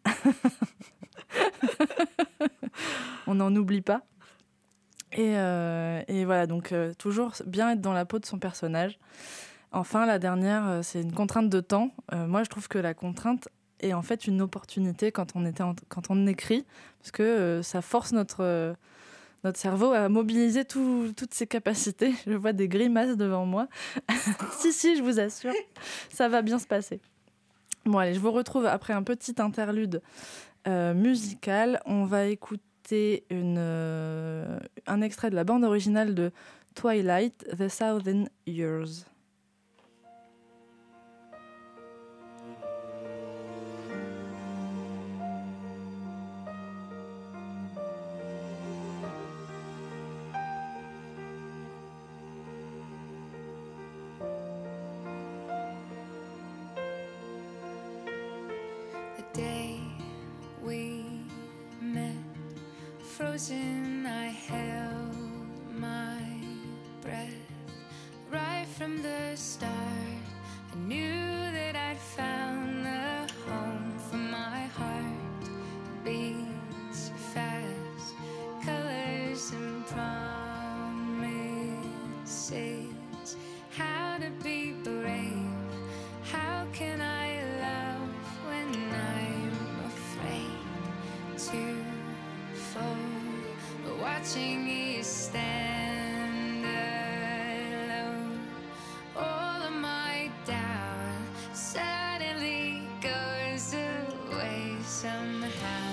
On n'en oublie pas. Et, euh, et voilà, donc euh, toujours bien être dans la peau de son personnage. Enfin, la dernière, euh, c'est une contrainte de temps. Euh, moi, je trouve que la contrainte est en fait une opportunité quand on, était en- quand on écrit, parce que euh, ça force notre... euh, notre cerveau a mobilisé tout- toutes ses capacités. Je vois des grimaces devant moi. si, si, je vous assure, ça va bien se passer. Bon, allez, je vous retrouve après un petit interlude euh, musical. On va écouter une, euh, un extrait de la bande originale de Twilight, The Thousand Years. The day we met, frozen, I held my breath. Right from the start, I knew that I'd found the home for my heart. Beats fast, colors and promises. How to be brave, how can I love when I'm afraid to fall? Watching you stand alone, all of my doubt suddenly goes away somehow.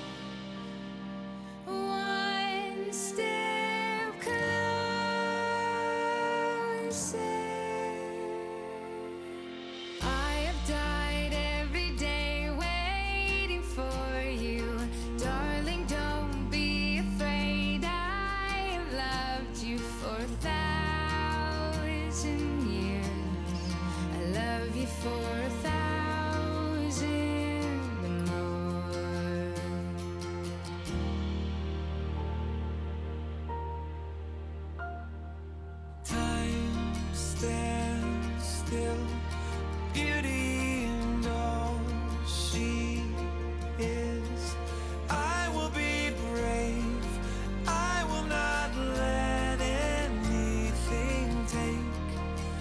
One step closer. I have died every day waiting for you. Darling, don't be afraid. I have loved you for a thousand years. I love you for a thousand more. Time stands still, beauty and all she is. I will be brave, I will not let anything take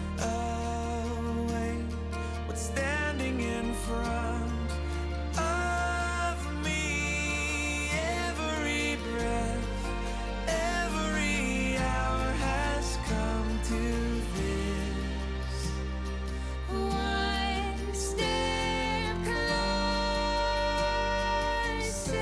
away what's standing in front of me. Every breath, every hour has come to this. One step closer.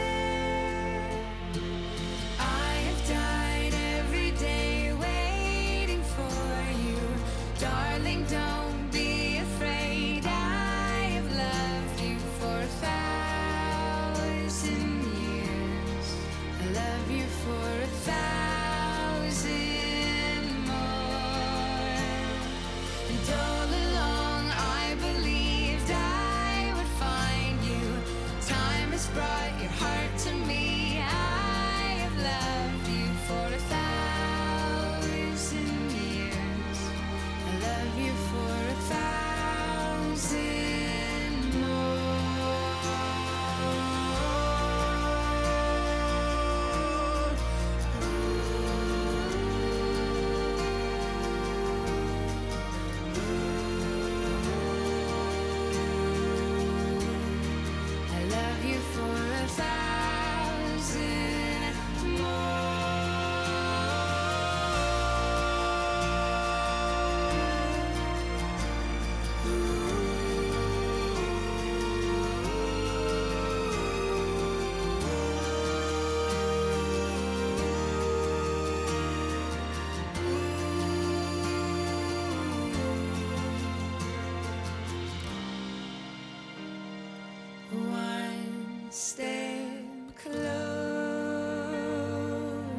I have died every day waiting for you. Darling, don't be afraid. I have loved you for a thousand years. I love you for a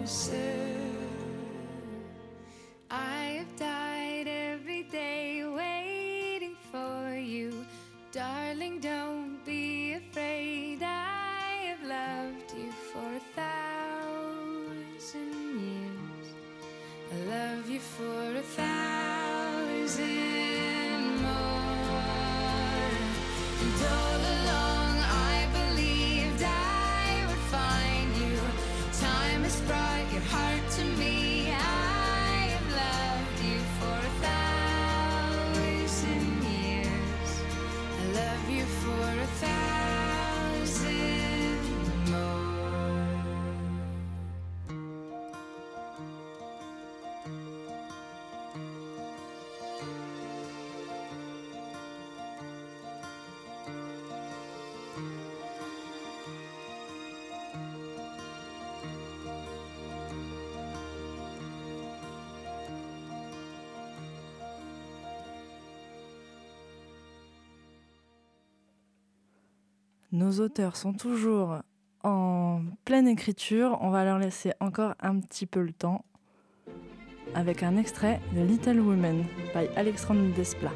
I have died every day waiting for you. Darling, don't be afraid. I have loved you for a thousand years. I love you for a thousand more. And all along I believed I would find you. Time has brought your heart to me. I have loved you for a thousand years. I love you for a thousand more. Nos auteurs sont toujours en pleine écriture. On va leur laisser encore un petit peu le temps avec un extrait de Little Women by Alexandre Desplat.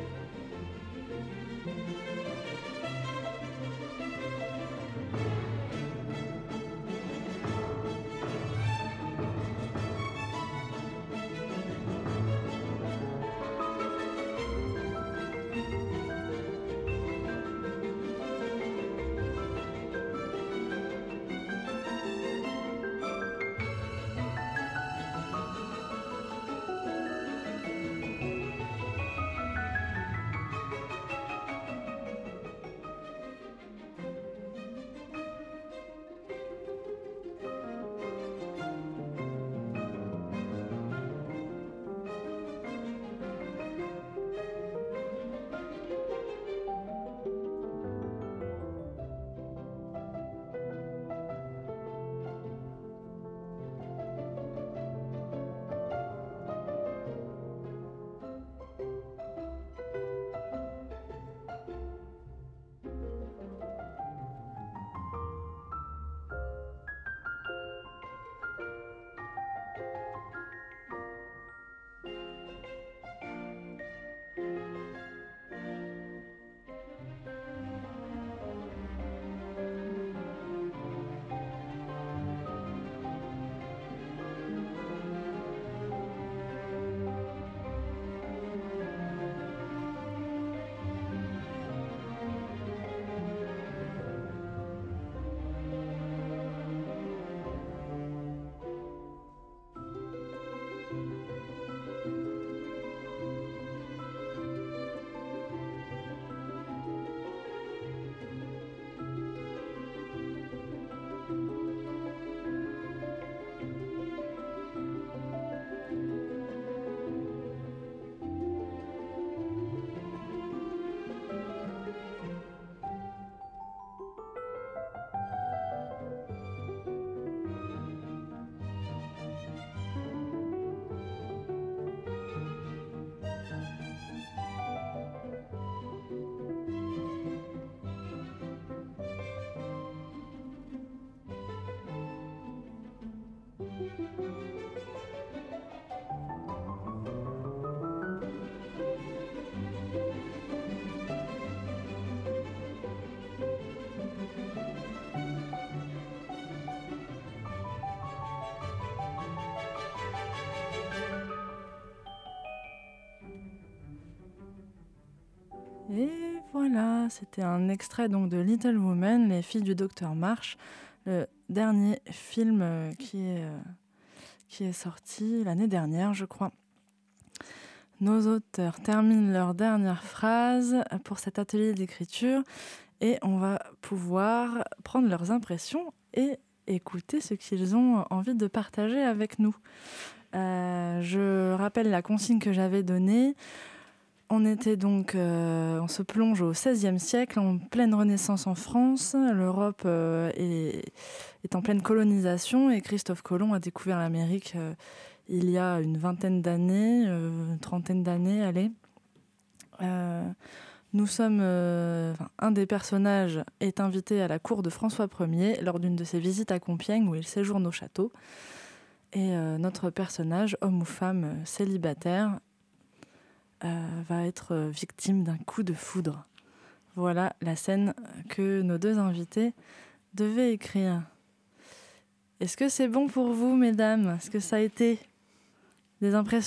Et voilà, c'était un extrait donc de Little Women, les filles du docteur Marsh, le dernier film euh, qui est, euh, qui est sorti l'année dernière, je crois. Nos auteurs terminent leur dernière phrase pour cet atelier d'écriture et on va pouvoir prendre leurs impressions et écouter ce qu'ils ont envie de partager avec nous. Euh, je rappelle la consigne que j'avais donnée. On était donc, euh, on se plonge au seizième siècle, en pleine Renaissance en France. L'Europe euh, est, est en pleine colonisation et Christophe Colomb a découvert l'Amérique euh, il y a une vingtaine d'années, euh, une trentaine d'années, allez. Euh, nous sommes, euh, enfin, un des personnages est invité à la cour de François Ier lors d'une de ses visites à Compiègne où il séjourne au château. Et euh, notre personnage, homme ou femme euh, célibataire, euh, va être euh, victime d'un coup de foudre. Voilà la scène que nos deux invités devaient écrire. Est-ce que c'est bon pour vous, mesdames ? Est-ce que ça a été des impressions ?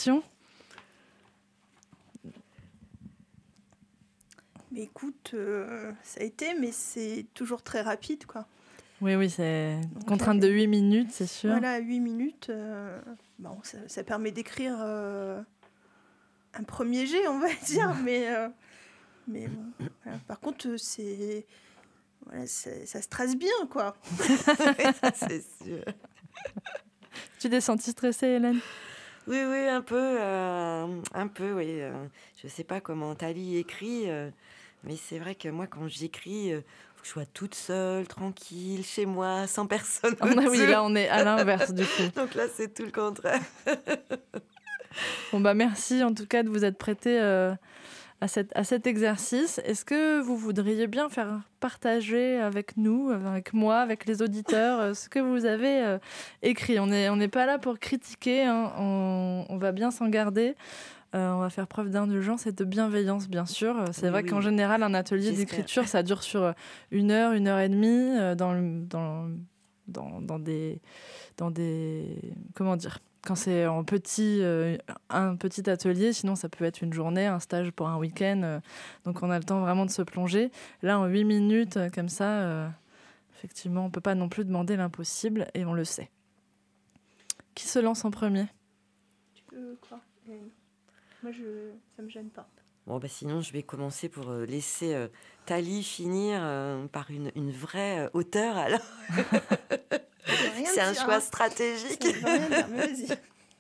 Mais écoute, euh, ça a été, mais c'est toujours très rapide, quoi. Oui, oui, c'est une Donc, contrainte là, de huit minutes, c'est sûr. Voilà, huit minutes, euh, bon, ça, ça permet d'écrire euh, un premier jet, on va dire, mais, euh, mais bon, voilà. Par contre, euh, c'est, voilà, c'est- ça se trace bien, quoi. Ça, c'est sûr. Tu t'es sentie stressée, Hélène ? Oui, oui, un peu, euh, un peu, oui. euh, je sais pas comment Thalie écrit, euh, mais c'est vrai que moi, quand j'écris, euh, faut que je sois toute seule, tranquille, chez moi, sans personne. Ah oui, autour. là, on est à l'inverse, du coup. Donc là, c'est tout le contraire. Bon, bah, merci en tout cas de vous être prêté euh, à, cette, à cet exercice. Est-ce que vous voudriez bien faire partager avec nous, avec moi, avec les auditeurs, euh, ce que vous avez euh, écrit ? On n'est on n'est pas là pour critiquer, hein. on, on va bien s'en garder. Euh, on va faire preuve d'indulgence et de bienveillance, bien sûr. Euh, C'est Oui, vrai oui. qu'en général, un atelier J'espère. d'écriture, ça dure sur euh, une heure, une heure et demie, euh, dans, le- dans, dans, dans des, dans des... Comment dire ? Quand c'est en petit, euh, un petit atelier, sinon ça peut être une journée, un stage pour un week-end. euh, donc on a le temps vraiment de se plonger. Là, en huit minutes, euh, comme ça, euh, effectivement, on ne peut pas non plus demander l'impossible, et on le sait. Qui se lance en premier ? Tu peux, quoi. Hélène. Moi, je, ça me gêne pas. Bon, bah sinon, je vais commencer pour euh, laisser euh, Thalie finir euh, par une, une vraie euh, auteure. Alors, Ça veut rien c'est un dire, choix hein. stratégique. Ça veut rien dire, mais vas-y.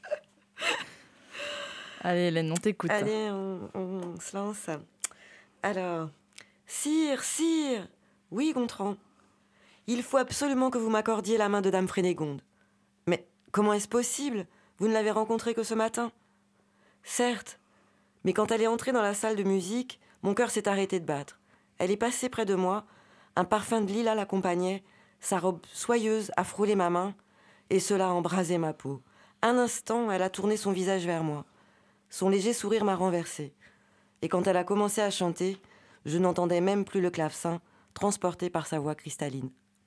Allez, Hélène, on t'écoute. Allez, on, on se lance. Alors, sire, sire, oui, Gontran, il faut absolument que vous m'accordiez la main de Dame Frénégonde. Mais comment est-ce possible ? Vous ne l'avez rencontrée que ce matin ? Certes, mais quand elle est entrée dans la salle de musique, mon cœur s'est arrêté de battre. Elle est passée près de moi, un parfum de lilas l'accompagnait, sa robe soyeuse a frôlé ma main, et cela a embrasé ma peau. Un instant, elle a tourné son visage vers moi. Son léger sourire m'a renversé. Et quand elle a commencé à chanter, je n'entendais même plus le clavecin, transporté par sa voix cristalline.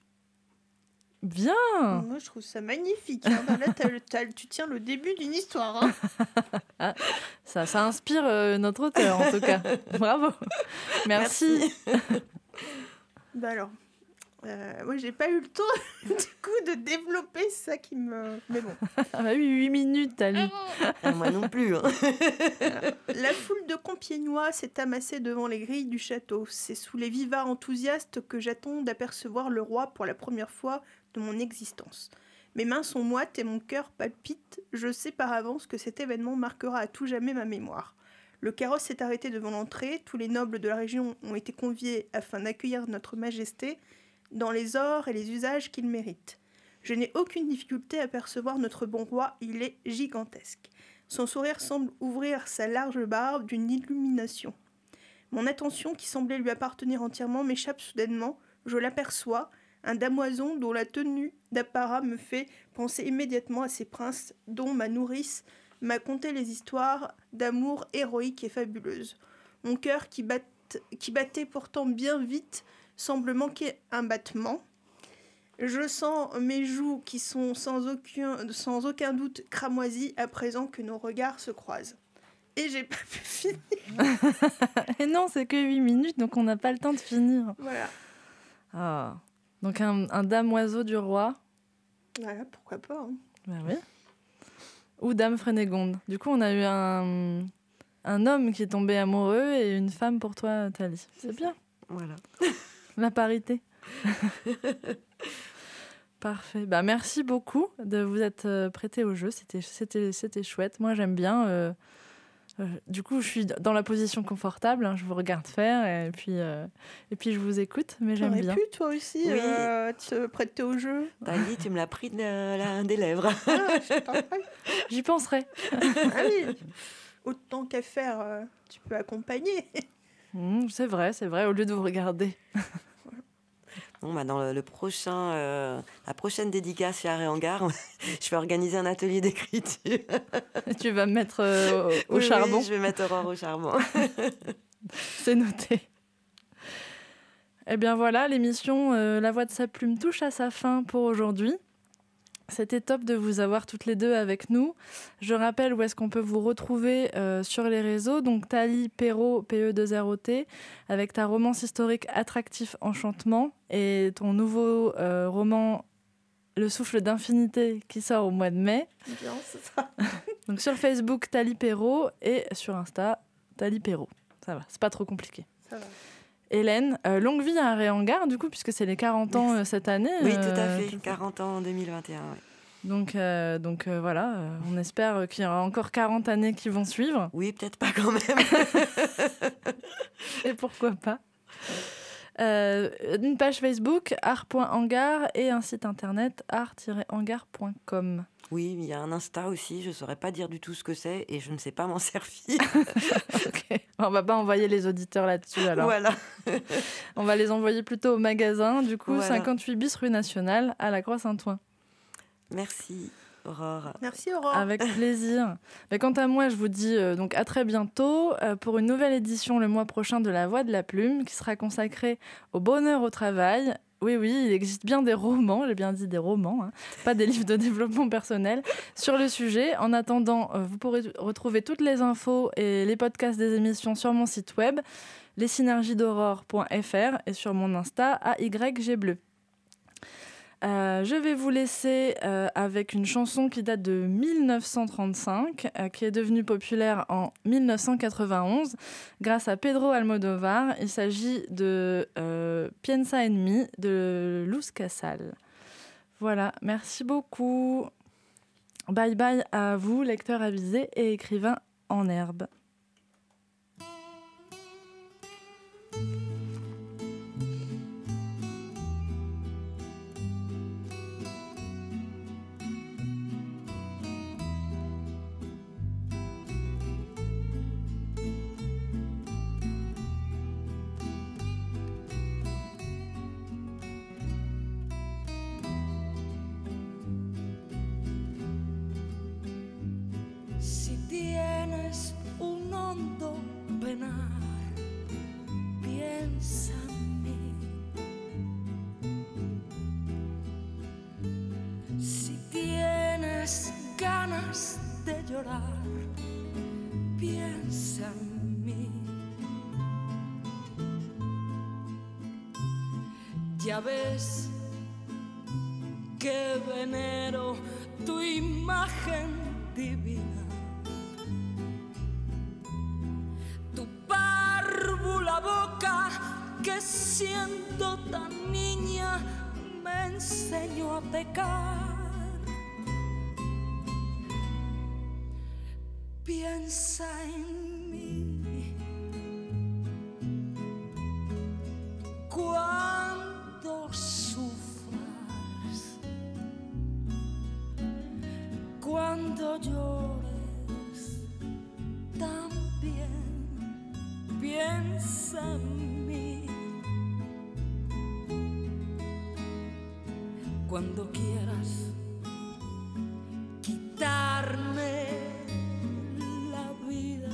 Bien. Moi, je trouve ça magnifique. Hein. Là, t'as le- t'as le- tu tiens le début d'une histoire. Hein. Ça, ça inspire euh, notre auteur, en tout cas. Bravo. Merci. Bah alors, euh, moi, j'ai pas eu le temps du coup de développer ça qui me. Mais bon. Ah bah oui, huit minutes, t'as lu. Ah, moi non plus. Hein. La foule de Compiègnois s'est amassée devant les grilles du château. C'est sous les vivards enthousiastes que j'attends d'apercevoir le roi pour la première fois de mon existence. Mes mains sont moites et mon cœur palpite. Je sais par avance que cet événement marquera à tout jamais ma mémoire. Le carrosse s'est arrêté devant l'entrée. Tous les nobles de la région ont été conviés afin d'accueillir notre majesté dans les ors et les usages qu'il mérite. Je n'ai aucune difficulté à percevoir notre bon roi, il est gigantesque. Son sourire semble ouvrir sa large barbe d'une illumination. Mon attention, qui semblait lui appartenir entièrement, m'échappe soudainement. Je l'aperçois, un damoiseau dont la tenue d'apparat me fait penser immédiatement à ces princes dont ma nourrice m'a conté les histoires d'amour héroïques et fabuleuses. Mon cœur, qui, bat, qui battait pourtant bien vite, semble manquer un battement. Je sens mes joues qui sont sans aucun, sans aucun doute cramoisies à présent que nos regards se croisent. Et j'ai pas pu finir. Et non, c'est que huit minutes, donc on n'a pas le temps de finir. Voilà. Ah. Donc un, un damoiseau du roi. Voilà, pourquoi pas. Hein. Ben oui. Ou Dame Frénégonde. Du coup, on a eu un, un homme qui est tombé amoureux et une femme pour toi, Thalie. C'est C'est bien, Voilà. la parité. Parfait. Bah, merci beaucoup de vous être euh, prêté au jeu. C'était, c'était, c'était chouette. Moi, j'aime bien. euh, euh, du coup, je suis dans la position confortable. Hein, je vous regarde faire et puis, euh, et puis je vous écoute. Mais j'aime T'aurais bien. pu, toi aussi, Oui. euh, te prêter au jeu. Thalie, tu me l'as pris de la- des lèvres. Ah, je t'en prie. J'y penserai. Allez, autant qu'à faire, euh, tu peux accompagner. Mmh, c'est vrai, c'est vrai. Au lieu de vous regarder. Bon, bah, dans le, le prochain, euh, la prochaine dédicace chez Arrêt Hangar, je vais organiser un atelier d'écriture. Tu vas me mettre euh, au, au Oui, charbon. Oui, je vais mettre Aurore au charbon. C'est noté. Eh bien voilà, l'émission euh, La Voix de sa plume touche à sa fin pour aujourd'hui. C'était top de vous avoir toutes les deux avec nous. Je rappelle où est-ce qu'on peut vous retrouver euh, sur les réseaux. Donc Thalie Perrault, P E deux R O T, avec ta romance historique Attractif Enchantement et ton nouveau euh, roman Le souffle d'infinité qui sort au mois de mai. Bien, c'est ça. Donc sur Facebook, Thalie Perrault et sur Insta, Thalie Perrault. Ça va, c'est pas trop compliqué. Ça va. Hélène, euh, longue vie à Arrêt Hangar, du coup, puisque c'est les quarante ans euh, cette année. Oui, tout à euh, fait. quarante ans en deux mille vingt et un. Ouais. Donc, euh, donc euh, voilà, euh, on espère qu'il y aura encore quarante années qui vont suivre. Oui, peut-être pas quand même. Et pourquoi pas. Euh, une page Facebook, art point hangar, et un site internet, art tiret hangar point com. Oui, il y a un Insta aussi. Je ne saurais pas dire du tout ce que c'est et je ne sais pas m'en servir. Ok, on va pas envoyer les auditeurs là-dessus alors. Voilà. On va les envoyer plutôt au magasin, du coup, Voilà. cinquante-huit bis rue Nationale, à la Croix-Saint-Ouen. Merci, Aurore. Merci Aurore. Avec plaisir. Mais quant à moi, je vous dis euh, donc à très bientôt euh, pour une nouvelle édition le mois prochain de La Voix de la Plume qui sera consacrée au bonheur au travail. Oui, oui, il existe bien des romans, j'ai bien dit des romans, hein, pas des livres de développement personnel, sur le sujet. En attendant, euh, vous pourrez retrouver toutes les infos et les podcasts des émissions sur mon site web, les synergies d'aurore point f r et sur mon Insta, A Y G bleu. Euh, je vais vous laisser euh, avec une chanson qui date de mille neuf cent trente-cinq, euh, qui est devenue populaire en mille neuf cent quatre-vingt-onze grâce à Pedro Almodovar. Il s'agit de euh, Piensa en mí de Luz Casal. Voilà, merci beaucoup. Bye bye à vous, lecteurs avisés et écrivains en herbe. Si tienes un hondo penar, piensa en mí. Si tienes ganas de llorar, piensa en mí. Ya ves que venero tu imagen divina. La boca que siendo tan niña me enseñó a pecar. Piensa en mí cuando sufras, cuando llores también. Piensa en mí cuando quieras quitarme la vida.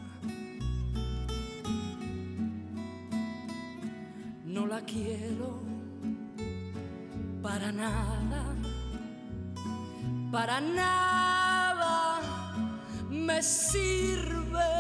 No la quiero para nada, para nada me sirve.